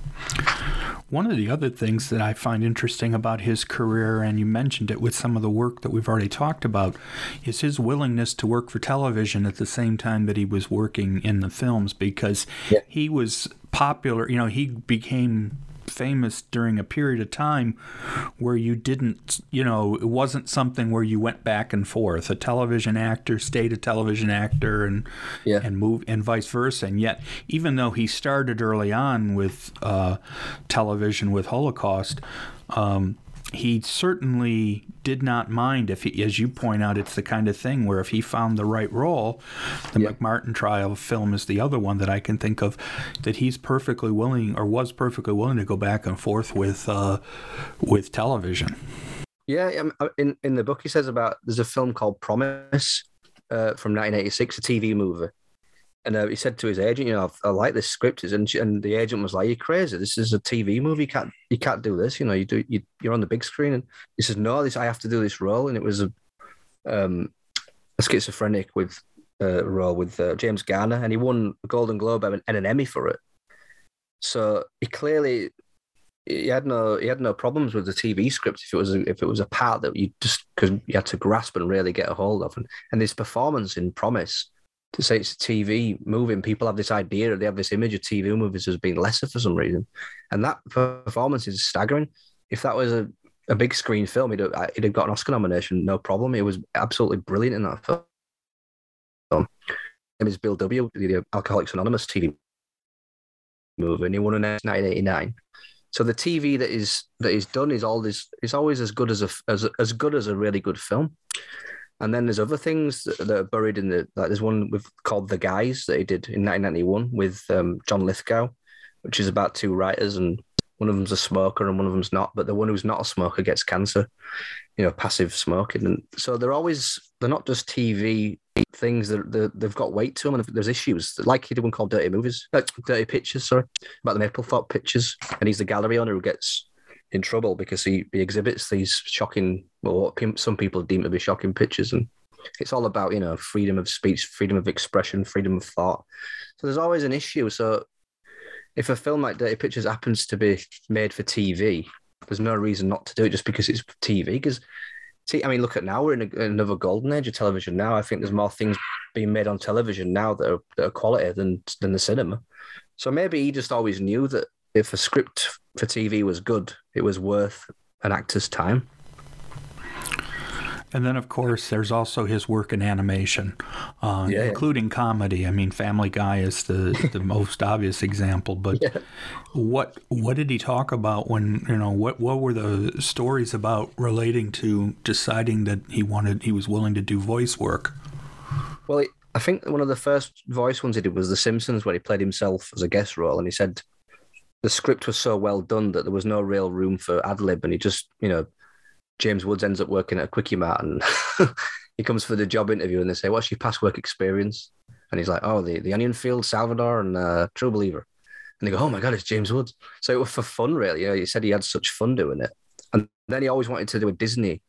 One of the other things that I find interesting about his career, and you mentioned it with some of the work that we've already talked about, is his willingness to work for television at the same time that he was working in the films, because yeah. he was popular. You know, he became famous during a period of time where you didn't, you know, it wasn't something where you went back and forth. A television actor stayed a television actor and yeah. and moved, and vice versa. And yet, even though he started early on with uh, television with Holocaust, um, he certainly did not mind if he, as you point out, it's the kind of thing where if he found the right role, the yeah. McMartin trial film is the other one that I can think of, that he's perfectly willing or was perfectly willing to go back and forth with uh, with television. Yeah, in in the book he says about there's a film called Promise uh, from nineteen eighty-six, a T V movie. And uh, he said to his agent, you know, I, I like this script. And, she, and the agent was like, you're crazy. This is a T V movie. You can't, you can't do this. You know, you do, you, you're on the big screen. And he says, no, this, I have to do this role. And it was a, um, a schizophrenic with uh, role with uh, James Garner. And he won a Golden Globe and an Emmy for it. So he clearly, he had no, he had no problems with the T V script if it was a, if it was a part that you just, because you had to grasp and really get a hold of. And, and this performance in Promise, to say it's a T V movie, and people have this idea, they have this image of T V movies as being lesser for some reason. And that performance is staggering. If that was a, a big screen film, he'd have, he'd have got an Oscar nomination, no problem. It was absolutely brilliant in that film. His name is Bill W., the Alcoholics Anonymous T V movie, and he won in nineteen eighty-nine. So the T V that is that is done is all this is always as good as a as as good as a really good film. And then there's other things that, that are buried in the, like there's one with called The Guys that he did in nineteen ninety-one with um, John Lithgow, which is about two writers, and one of them's a smoker and one of them's not, but the one who's not a smoker gets cancer, you know, passive smoking. And so they're always, they're not just T V things, they're, they're, they've got weight to them, and there's issues. Like he did one called Dirty Movies, uh, Dirty Pictures, sorry, about the Mapplethorpe pictures, and he's the gallery owner who gets in trouble because he, he exhibits these shocking, well, what some people deem to be shocking pictures. And it's all about, you know, freedom of speech, freedom of expression, freedom of thought. So there's always an issue. So if a film like Dirty Pictures happens to be made for T V, there's no reason not to do it just because it's T V. Because, I mean, look at now, we're in, a, in another golden age of television now. I think there's more things being made on television now that are, that are quality than, than the cinema. So maybe he just always knew that if a script for T V was good, it was worth an actor's time. And then, of course, there's also his work in animation, uh, yeah, including yeah. comedy. I mean, Family Guy is the, the most obvious example. But yeah. what what did he talk about when, you know, what, what were the stories about relating to deciding that he wanted, he was willing to do voice work? Well, it, I think one of the first voice ones he did was The Simpsons, where he played himself as a guest role. And he said the script was so well done that there was no real room for ad lib. And he just, you know, James Woods ends up working at a Quickie Mart, and he comes for the job interview, and they say, what's your past work experience? And he's like, oh, the, the Onion Field, Salvador, and uh, True Believer. And they go, oh my God, it's James Woods. So it was for fun, really. You know, he said he had such fun doing it. And then he always wanted to do a Disney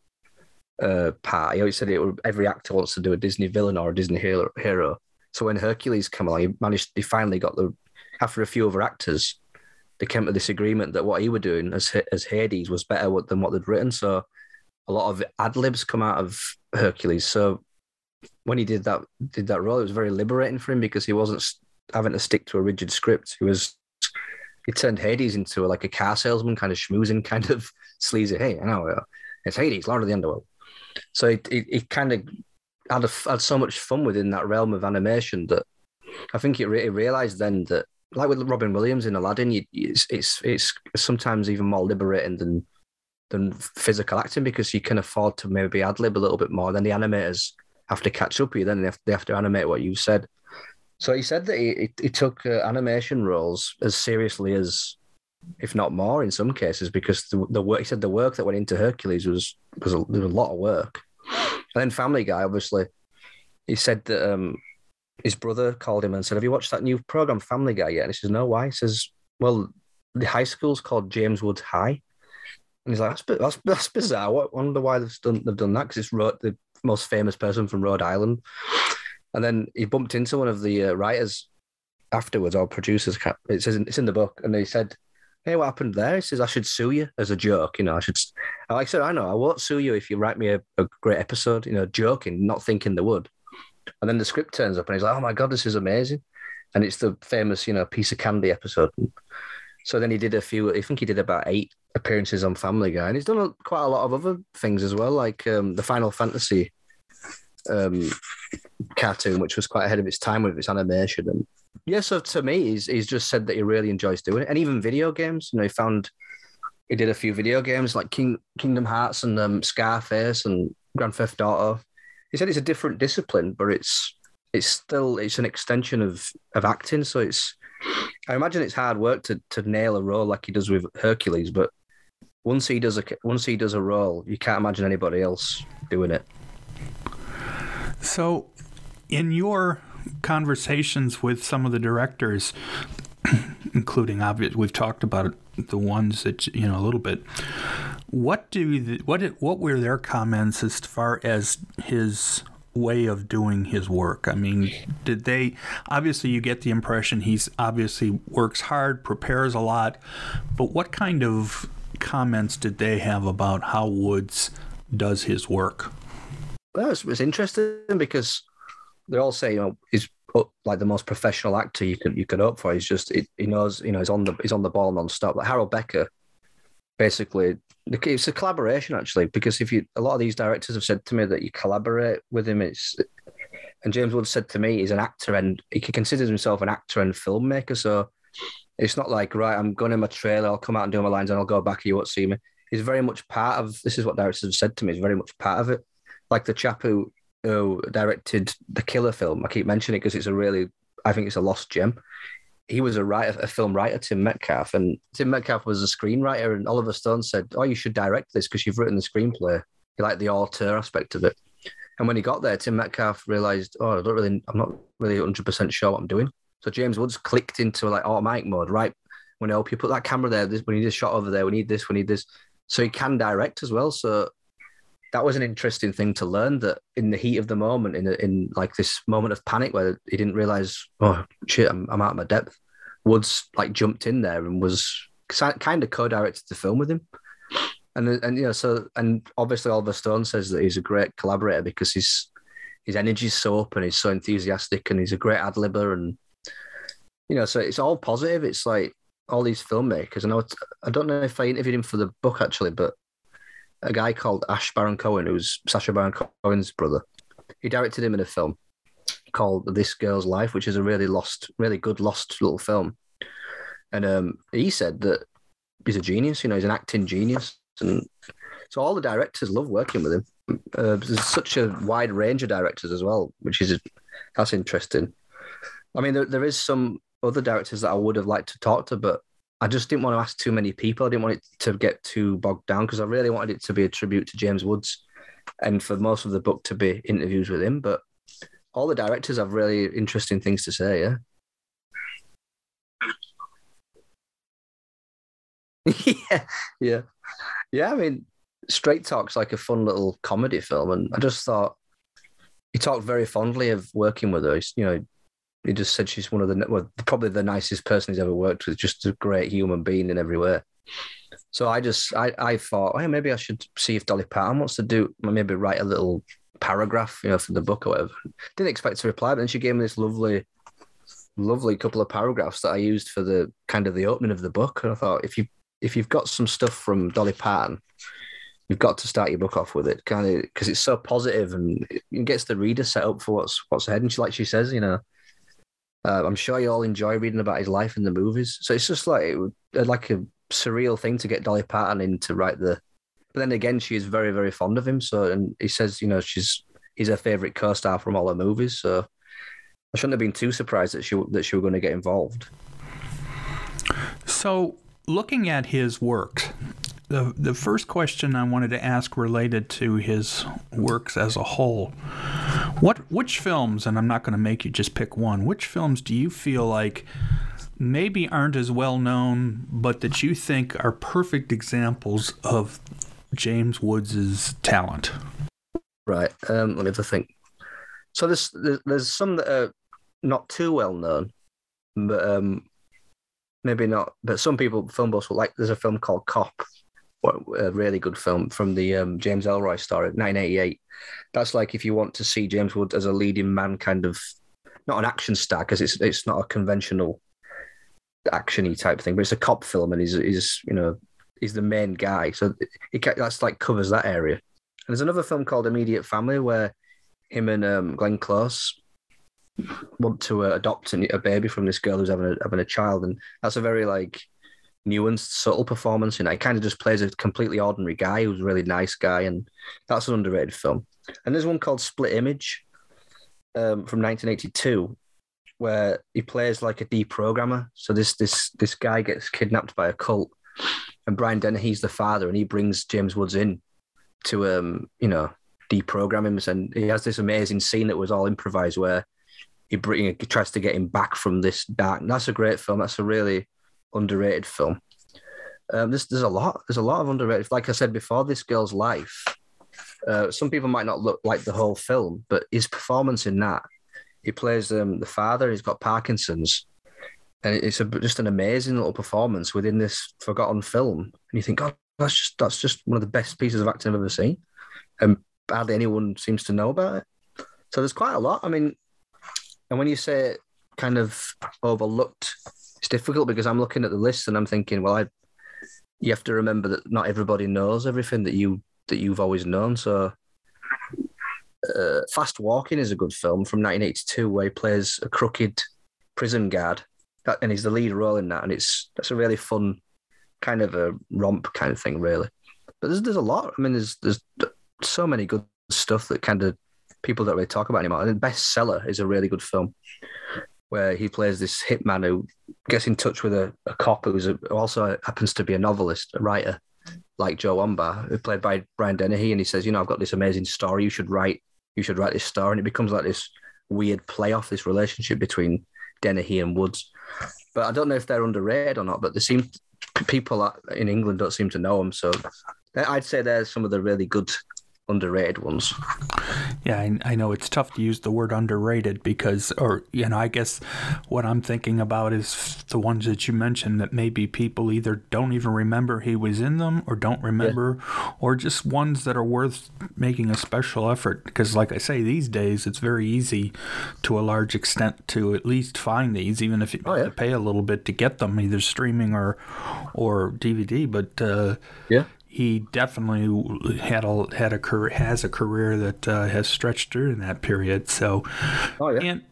uh, part. He always said it would, every actor wants to do a Disney villain or a Disney hero. hero. So when Hercules came along, he managed, he finally got the, after a few other actors, they came to this agreement that what he was doing as as Hades was better than what they'd written. So a lot of ad libs come out of Hercules. So when he did that did that role, it was very liberating for him because he wasn't having to stick to a rigid script. He was he turned Hades into a, like a car salesman, kind of schmoozing, kind of sleazy. Hey, I know it's Hades, Lord of the Underworld. So he he, he kind of had a, had so much fun within that realm of animation that I think he re- realized then that, like with Robin Williams in Aladdin, you, it's, it's it's sometimes even more liberating than than physical acting because you can afford to maybe ad lib a little bit more. Then the animators have to catch up with you. Then they have, they have to animate what you said. So he said that he, he, he took uh, animation roles as seriously as, if not more, in some cases, because the, the work he said the work that went into Hercules was was a, there was a lot of work. And then Family Guy, obviously, he said that. Um, His brother called him and said, have you watched that new program, Family Guy, yet? And he says, no, why? He says, well, the high school's called James Woods High. And he's like, that's that's, that's bizarre. I wonder why they've done, they've done that, because it's Rhode, the most famous person from Rhode Island. And then he bumped into one of the uh, writers afterwards, or producers. It says it's in the book. And he said, hey, what happened there? He says, I should sue you as a joke. You know, I should. I said, I know, I won't sue you if you write me a, a great episode, you know, joking, not thinking they would. And then the script turns up and he's like, oh my God, this is amazing. And it's the famous, you know, piece of candy episode. So then he did a few. I think he did about eight appearances on Family Guy, and he's done a, quite a lot of other things as well, like um, the Final Fantasy um, cartoon, which was quite ahead of its time with its animation. And yeah, so to me, he's he's just said that he really enjoys doing it, and even video games. You know, he found he did a few video games like King, Kingdom Hearts and um, Scarface and Grand Theft Auto. He said it's a different discipline, but it's it's still it's an extension of of acting. So it's I imagine it's hard work to to nail a role like he does with Hercules, but once he does a once he does a role, you can't imagine anybody else doing it. So, in your conversations with some of the directors, including obvious, we've talked about the ones that you know a little bit. What do the, what what were their comments as far as his way of doing his work? I mean, did they obviously you get the impression he's obviously works hard, prepares a lot, but what kind of comments did they have about how Woods does his work? Well, it's, it's interesting because they all say, you know, he's like the most professional actor you could you could hope for. He's just he, he knows, you know, he's on the he's on the ball non-stop. Like Harold Becker, basically, it's a collaboration actually. Because if you, a lot of these directors have said to me that you collaborate with him. It's and James Woods said to me he's an actor and he considers himself an actor and filmmaker. So it's not like, right, I'm going in my trailer, I'll come out and do my lines and I'll go back, you won't see me. He's very much part of. This is what directors have said to me. He's very much part of it. Like the chap who who directed the Killer film. I keep mentioning it because it's a really, I think it's a lost gem. He was a writer, a film writer, Tim Metcalf, and Tim Metcalf was a screenwriter. And Oliver Stone said, "Oh, you should direct this because you've written the screenplay. You like the auteur aspect of it." And when he got there, Tim Metcalf realized, "Oh, I don't really, I'm not really one hundred percent sure what I'm doing." So James Woods clicked into like automatic mode. Right, when I hope you put that camera there, this, we need this shot over there, we need this, we need this. So he can direct as well. So that was an interesting thing to learn, that in the heat of the moment, in in like this moment of panic where he didn't realize, oh shit, I'm, I'm out of my depth, Woods like jumped in there and was kind of co-directed the film with him. And and you know, so and obviously Oliver Stone says that he's a great collaborator because his his energy's so open, he's so enthusiastic, and he's a great ad-libber, and you know, so it's all positive. It's like all these filmmakers. I know it's, I don't know if I interviewed him for the book actually, but a guy called Ash Baron Cohen, who's Sacha Baron Cohen's brother, he directed him in a film called This Girl's Life, which is a really lost, really good lost little film. And um, he said that he's a genius, you know, he's an acting genius. And so all the directors love working with him. Uh, there's such a wide range of directors as well, which is, that's interesting. I mean, there, there is some other directors that I would have liked to talk to, but I just didn't want to ask too many people. I didn't want it to get too bogged down because I really wanted it to be a tribute to James Woods and for most of the book to be interviews with him. But all the directors have really interesting things to say, yeah? yeah, yeah. Yeah, I mean, Straight Talk's like a fun little comedy film. And I just thought he talked very fondly of working with her. He's, you know, he just said she's one of the, well, probably the nicest person he's ever worked with, just a great human being in every way. So I just, I, I thought, oh, yeah, maybe I should see if Dolly Parton wants to do, maybe write a little paragraph, you know, for the book or whatever. Didn't expect to reply, but then she gave me this lovely, lovely couple of paragraphs that I used for the kind of the opening of the book. And I thought, if you, if you've got some stuff from Dolly Parton, you've got to start your book off with it, kind of, because it's so positive and it gets the reader set up for what's what's ahead. And she, like she says, you know, uh, I'm sure you all enjoy reading about his life in the movies. So it's just like like a surreal thing to get Dolly Parton in to write the. But then again, she is very, very fond of him. So, and he says, you know, she's he's her favorite co-star from all her movies. So I shouldn't have been too surprised that she that she were going to get involved. So, looking at his works, the the first question I wanted to ask related to his works as a whole. What which films, and I'm not going to make you just pick one, which films do you feel like maybe aren't as well known, but that you think are perfect examples of James Woods' talent? Right. Um, let me have a think. So there's there's some that are not too well known, but um, maybe not. But some people, film buffs, will like. There's a film called Cop, a really good film from the um, James Ellroy story, nineteen eighty-eight. That's like if you want to see James Woods as a leading man, kind of not an action star because it's it's not a conventional actiony type thing, but it's a cop film, and he's he's you know he's the main guy, so it that's like covers that area. And there's another film called Immediate Family where him and um, Glenn Close want to uh, adopt a, a baby from this girl who's having a, having a child, and that's a very like nuanced, subtle performance. And it kind of just plays a completely ordinary guy who's a really nice guy, and that's an underrated film. And there's one called Split Image um, from nineteen eighty-two, where he plays like a deprogrammer. So this this this guy gets kidnapped by a cult, and Brian Dennehy's the father, and he brings James Woods in to um you know deprogram him. And he has this amazing scene that was all improvised where he bring he tries to get him back from this dark. And that's a great film. That's a really underrated film. Um, there's there's a lot there's a lot of underrated. Like I said before, this girl's life. Uh, some people might not look like the whole film, but his performance in that. He plays um, the father. He's got Parkinson's, and it's a, just an amazing little performance within this forgotten film. And you think, God, that's just that's just one of the best pieces of acting I've ever seen, and hardly anyone seems to know about it. So there's quite a lot. I mean, and when you say kind of overlooked, it's difficult because I'm looking at the list and I'm thinking, well, I you have to remember that not everybody knows everything that you that you've always known. So. Uh, Fast Walking is a good film from nineteen eighty-two where he plays a crooked prison guard, that, and he's the lead role in that, and it's that's a really fun kind of a romp kind of thing, really. But there's there's a lot. I mean, there's there's so many good stuff that kind of people don't really talk about anymore. And Bestseller is a really good film where he plays this hitman who gets in touch with a, a cop who's a, who also happens to be a novelist, a writer, like Joe Wambaugh, played by Brian Dennehy, and he says, you know, I've got this amazing story. You should write. You should write this story, and it becomes like this weird playoff, this relationship between Dennehy and Woods. But I don't know if they're underrated or not. But there seem people in England don't seem to know them, so I'd say they're some of the really good underrated ones. Yeah, I, I know it's tough to use the word underrated because, or, you know, I guess what I'm thinking about is the ones that you mentioned that maybe people either don't even remember he was in them or don't remember, yeah. or just ones that are worth making a special effort. Because like I say, these days it's very easy to a large extent to at least find these, even if you oh, yeah. have to pay a little bit to get them, either streaming or, or D V D. But, uh, yeah. He definitely had a had a career, has a career that uh, has stretched during that period. So, oh, yeah. and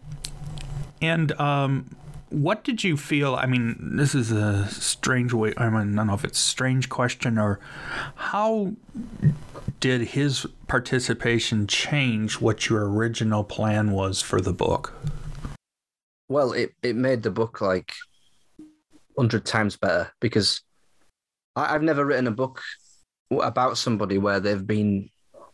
and um, what did you feel? I mean, this is a strange way. I mean, I don't know if it's a strange question or how did his participation change what your original plan was for the book? Well, it it made the book like a hundred times better because I, I've never written a book about somebody where they've been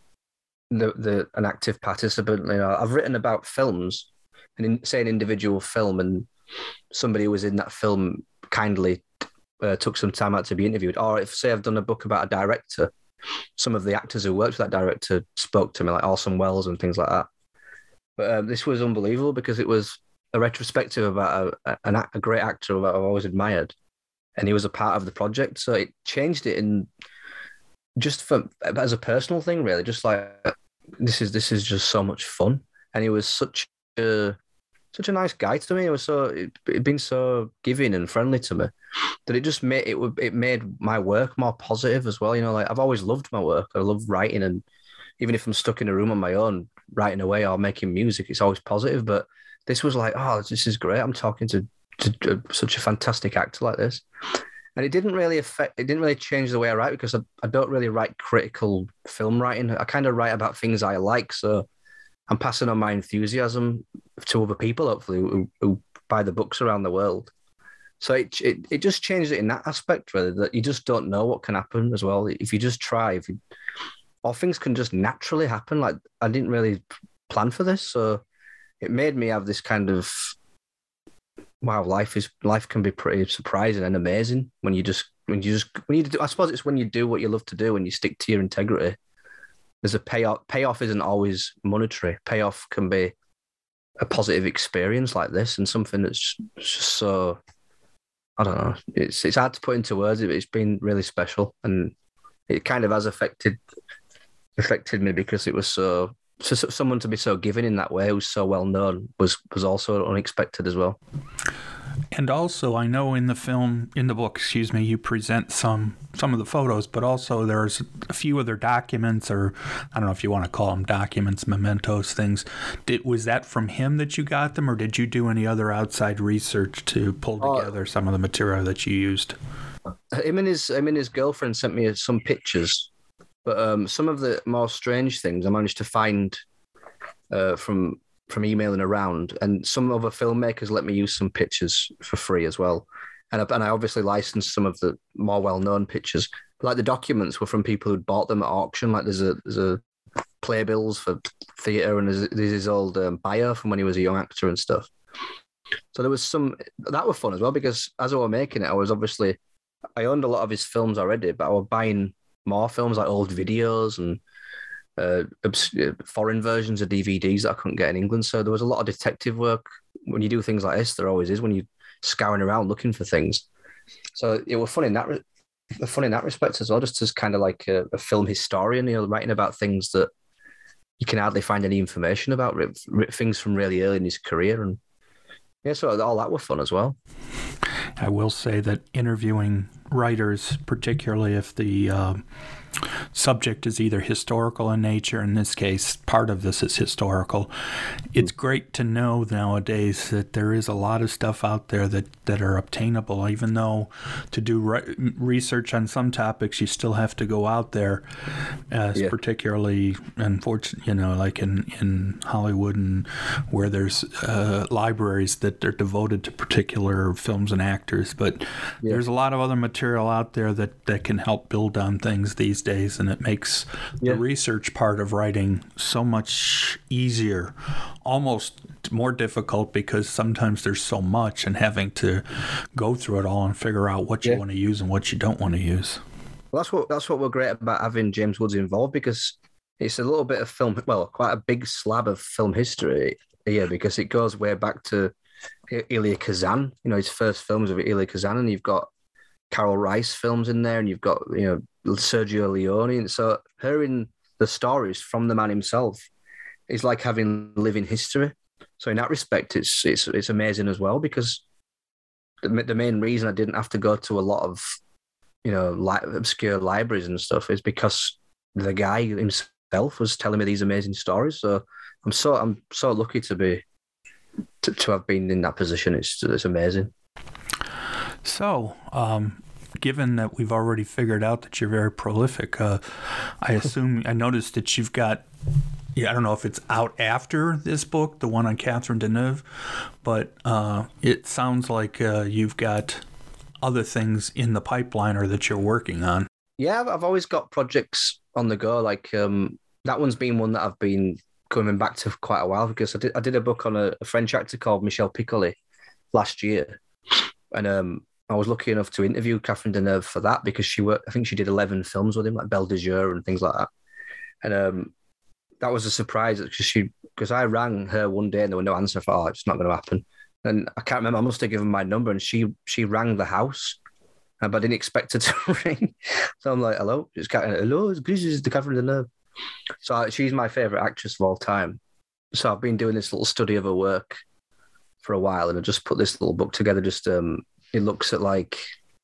the the an active participant. You know, I've written about films and in, say an individual film, and somebody who was in that film kindly uh, took some time out to be interviewed. Or if say I've done a book about a director, some of the actors who worked with that director spoke to me, like Orson Welles and things like that. But um, this was unbelievable because it was a retrospective about a, a, a great actor that I've always admired, and he was a part of the project. So it changed it in. Just for as a personal thing, really, just like this is this is just so much fun, and he was such a such a nice guy to me. It was so it, it'd been so giving and friendly to me that it just made it it made my work more positive as well. You know, like I've always loved my work. I love writing, and even if I'm stuck in a room on my own writing away or making music, it's always positive. But this was like, oh, this is great. I'm talking to, to, to such a fantastic actor like this. And it didn't really affect, it didn't really change the way I write because I, I don't really write critical film writing. I kind of write about things I like. So I'm passing on my enthusiasm to other people, hopefully, who, who buy the books around the world. So it, it it just changed it in that aspect, really, that you just don't know what can happen as well. If you just try, if you, or things can just naturally happen. Like I didn't really plan for this. So it made me have this kind of, wow, life is life can be pretty surprising and amazing when you just when you just when you do. I suppose it's when you do what you love to do and you stick to your integrity. There's a payoff. Payoff isn't always monetary. Payoff can be a positive experience like this and something that's just, just so. I don't know. It's it's hard to put into words. It's been really special, and it kind of has affected affected me because it was so. So someone to be so giving in that way, who's so well known, was was also unexpected as well. And also, I know in the film, in the book, excuse me, you present some some of the photos, but also there's a few other documents, or I don't know if you want to call them documents, mementos, things. Did, was that from him that you got them, or did you do any other outside research to pull together uh, some of the material that you used? Him and his, him and his girlfriend sent me some pictures, but um, some of the more strange things I managed to find uh, from from emailing around, and some other filmmakers let me use some pictures for free as well. And I, and I obviously licensed some of the more well-known pictures. Like the documents were from people who'd bought them at auction. Like there's a there's a playbills for theatre, and there's, there's his old um, bio from when he was a young actor and stuff. So there was some that were fun as well, because as I was making it, I was obviously I owned a lot of his films already, but I was buying more films, like old videos and uh, foreign versions of D V Ds that I couldn't get in England. So there was a lot of detective work. When you do things like this, there always is when you're scouring around looking for things. So it was fun in that, re- fun in that respect as well, just as kind of like a, a film historian, you know, writing about things that you can hardly find any information about, things from really early in his career. And yeah, so all that was fun as well. I will say that interviewing writers, particularly if the uh, subject is either historical in nature, in this case, part of this is historical, it's great to know nowadays that there is a lot of stuff out there that, that are obtainable, even though to do re- research on some topics, you still have to go out there, as yeah. particularly, unfortunately, you know, like in, in Hollywood, and where there's uh, libraries that are devoted to particular films and actors. But yeah. there's a lot of other material out there that, that can help build on things these days, and it makes yeah. the research part of writing so much easier, almost more difficult, because sometimes there's so much, and having to go through it all and figure out what you yeah. want to use and what you don't want to use. Well, that's what that's what we're great about having James Woods involved, because it's a little bit of film, well, quite a big slab of film history here, because it goes way back to Elia Kazan, you know, his first films of Elia Kazan, and you've got Carol Rice films in there, and you've got, you know, Sergio Leone. And so hearing the stories from the man himself is like having living history. So in that respect, it's it's it's amazing as well, because the, the main reason I didn't have to go to a lot of, you know, li- obscure libraries and stuff is because the guy himself was telling me these amazing stories. So I'm so I'm so lucky to be to, to have been in that position. It's it's amazing. So, um, given that we've already figured out that you're very prolific, uh, I assume I noticed that you've got, yeah, I don't know if it's out after this book, the one on Catherine Deneuve, but uh, it sounds like uh, you've got other things in the pipeline or that you're working on. Yeah, I've always got projects on the go. Like um, that one's been one that I've been coming back to for quite a while, because I did I did a book on a, a French actor called Michel Piccoli last year, and um. I was lucky enough to interview Catherine Deneuve for that, because she worked, I think she did eleven films with him, like Belle de Jour and things like that. And um, that was a surprise, because she, because I rang her one day and there was no answer. For, oh, it's not going to happen. And I can't remember, I must have given my number, and she she rang the house, but I didn't expect her to ring. So I'm like, hello, it's Catherine, hello, this is the Catherine Deneuve. So she's my favourite actress of all time. So I've been doing this little study of her work for a while, and I just put this little book together, just um, it looks at like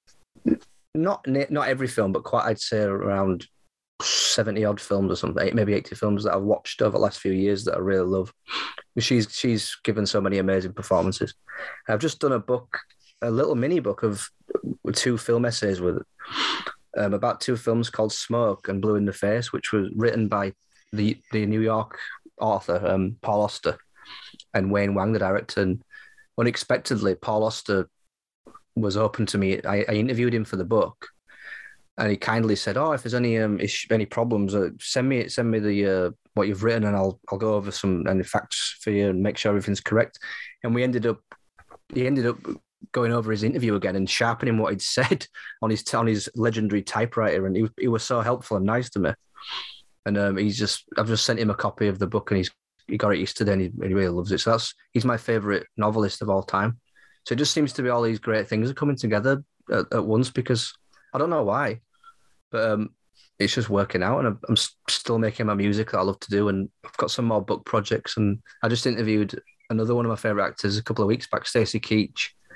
not not every film, but quite, I'd say around seventy odd films or something, maybe eighty films that I've watched over the last few years that I really love. She's she's given so many amazing performances. I've just done a book, a little mini book of two film essays with um, about two films called Smoke and Blue in the Face, which was written by the the New York author um, Paul Auster and Wayne Wang, the director. And unexpectedly, Paul Auster was open to me. I, I interviewed him for the book, and he kindly said, "Oh, if there's any um ish, any problems, uh, send me send me the uh, what you've written, and I'll I'll go over some any facts for you and make sure everything's correct." And we ended up he ended up going over his interview again and sharpening what he'd said on his on his legendary typewriter, and he he was so helpful and nice to me. And um, he's just I've just sent him a copy of the book, and he's he got it yesterday, and he, he really loves it. So that's he's my favorite novelist of all time. So it just seems to be all these great things are coming together at, at once, because I don't know why, but um, it's just working out, and I'm, I'm still making my music that I love to do, and I've got some more book projects. And I just interviewed another one of my favorite actors a couple of weeks back, Stacey Keach,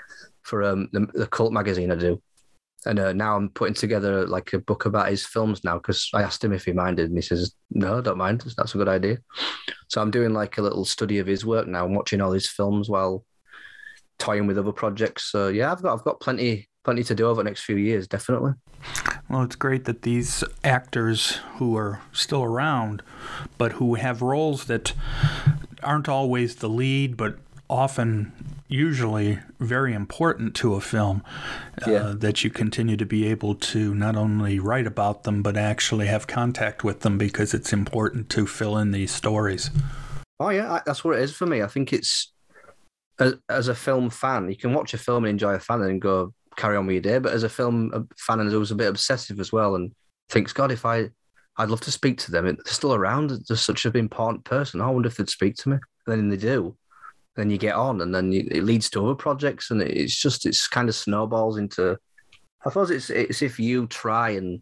for um, the, the cult magazine I do. And uh, now I'm putting together like a book about his films now because I asked him if he minded, and he says, no, I don't mind. That's a good idea. So I'm doing like a little study of his work now. I'm watching all his films while toying with other projects. So yeah, I've got I've got plenty plenty to do over the next few years, definitely. Well, it's great that these actors who are still around, but who have roles that aren't always the lead, but often, usually, very important to a film, uh, yeah. that you continue to be able to not only write about them, but actually have contact with them because it's important to fill in these stories. Oh, yeah, that's what it is for me. I think it's, as, as a film fan, you can watch a film and enjoy a fan and go carry on with your day, but as a film fan and who's a bit obsessive as well and thinks, God, if I, I'd love to speak to them. They're still around. They're such an important person. I wonder if they'd speak to me. And then they do. Then you get on, and then you, it leads to other projects, and it's just it's kind of snowballs into. I suppose it's it's if you try and,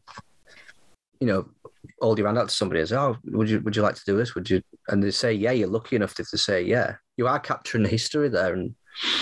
you know, hold your hand out to somebody and say, "Oh, would you would you like to do this? Would you?" And they say, "Yeah." You're lucky enough if they say, "Yeah." You are capturing the history there, and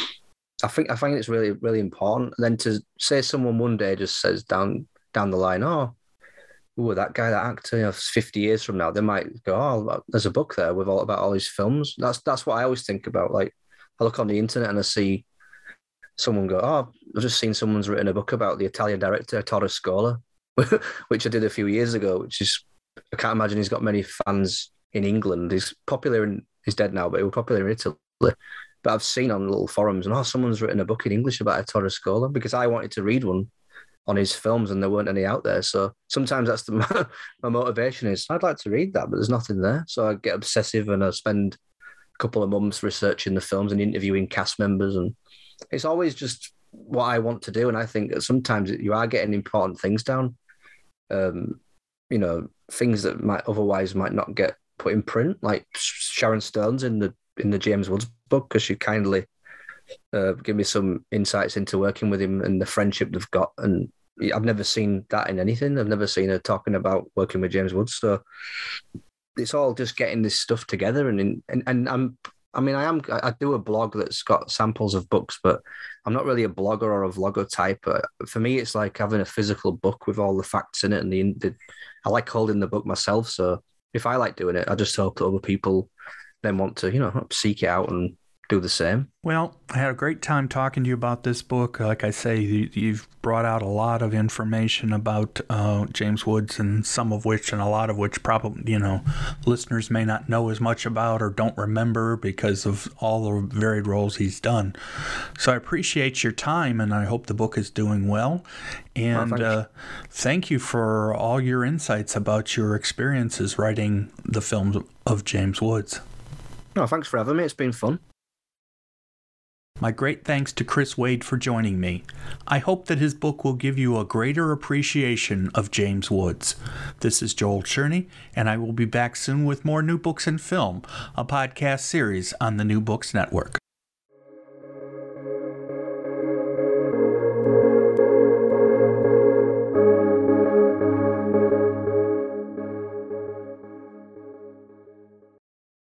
I think I find it's really really important. And then to say someone one day just says down down the line, "Oh, ooh, that guy, that actor, you know, fifty years from now, they might go, oh, there's a book there with all about all his films." That's that's what I always think about. Like, I look on the internet and I see someone go, oh, I've just seen someone's written a book about the Italian director, Ettore Scola, which I did a few years ago, which is, I can't imagine he's got many fans in England. He's popular in, he's dead now, but he was popular in Italy. But I've seen on little forums, and oh, someone's written a book in English about Ettore Scola, because I wanted to read one on his films and there weren't any out there. So sometimes that's the, my motivation is I'd like to read that, but there's nothing there. So I get obsessive and I spend a couple of months researching the films and interviewing cast members. And it's always just what I want to do. And I think that sometimes you are getting important things down, um, you know, things that might otherwise might not get put in print, like Sharon Stone's in the, in the James Woods book, because she kindly Uh, give me some insights into working with him and the friendship they've got. And I've never seen that in anything. I've never seen her talking about working with James Woods. So it's all just getting this stuff together. And and, and I'm, I mean, I am, I do a blog that's got samples of books, but I'm not really a blogger or a vlogger type. Uh, for me, it's like having a physical book with all the facts in it. And the, the I like holding the book myself. So if I like doing it, I just hope that other people then want to, you know, seek it out and do the same. Well, I had a great time talking to you about this book. Like I say, you, you've brought out a lot of information about uh, James Woods, and some of which, and a lot of which probably, you know, listeners may not know as much about or don't remember because of all the varied roles he's done. So I appreciate your time, and I hope the book is doing well. And oh, thank, uh, thank you for all your insights about your experiences writing the films of James Woods. No, thanks for having me. It's been fun. My great thanks to Chris Wade for joining me. I hope that his book will give you a greater appreciation of James Woods. This is Joel Cherney, and I will be back soon with more New Books in Film, a podcast series on the New Books Network.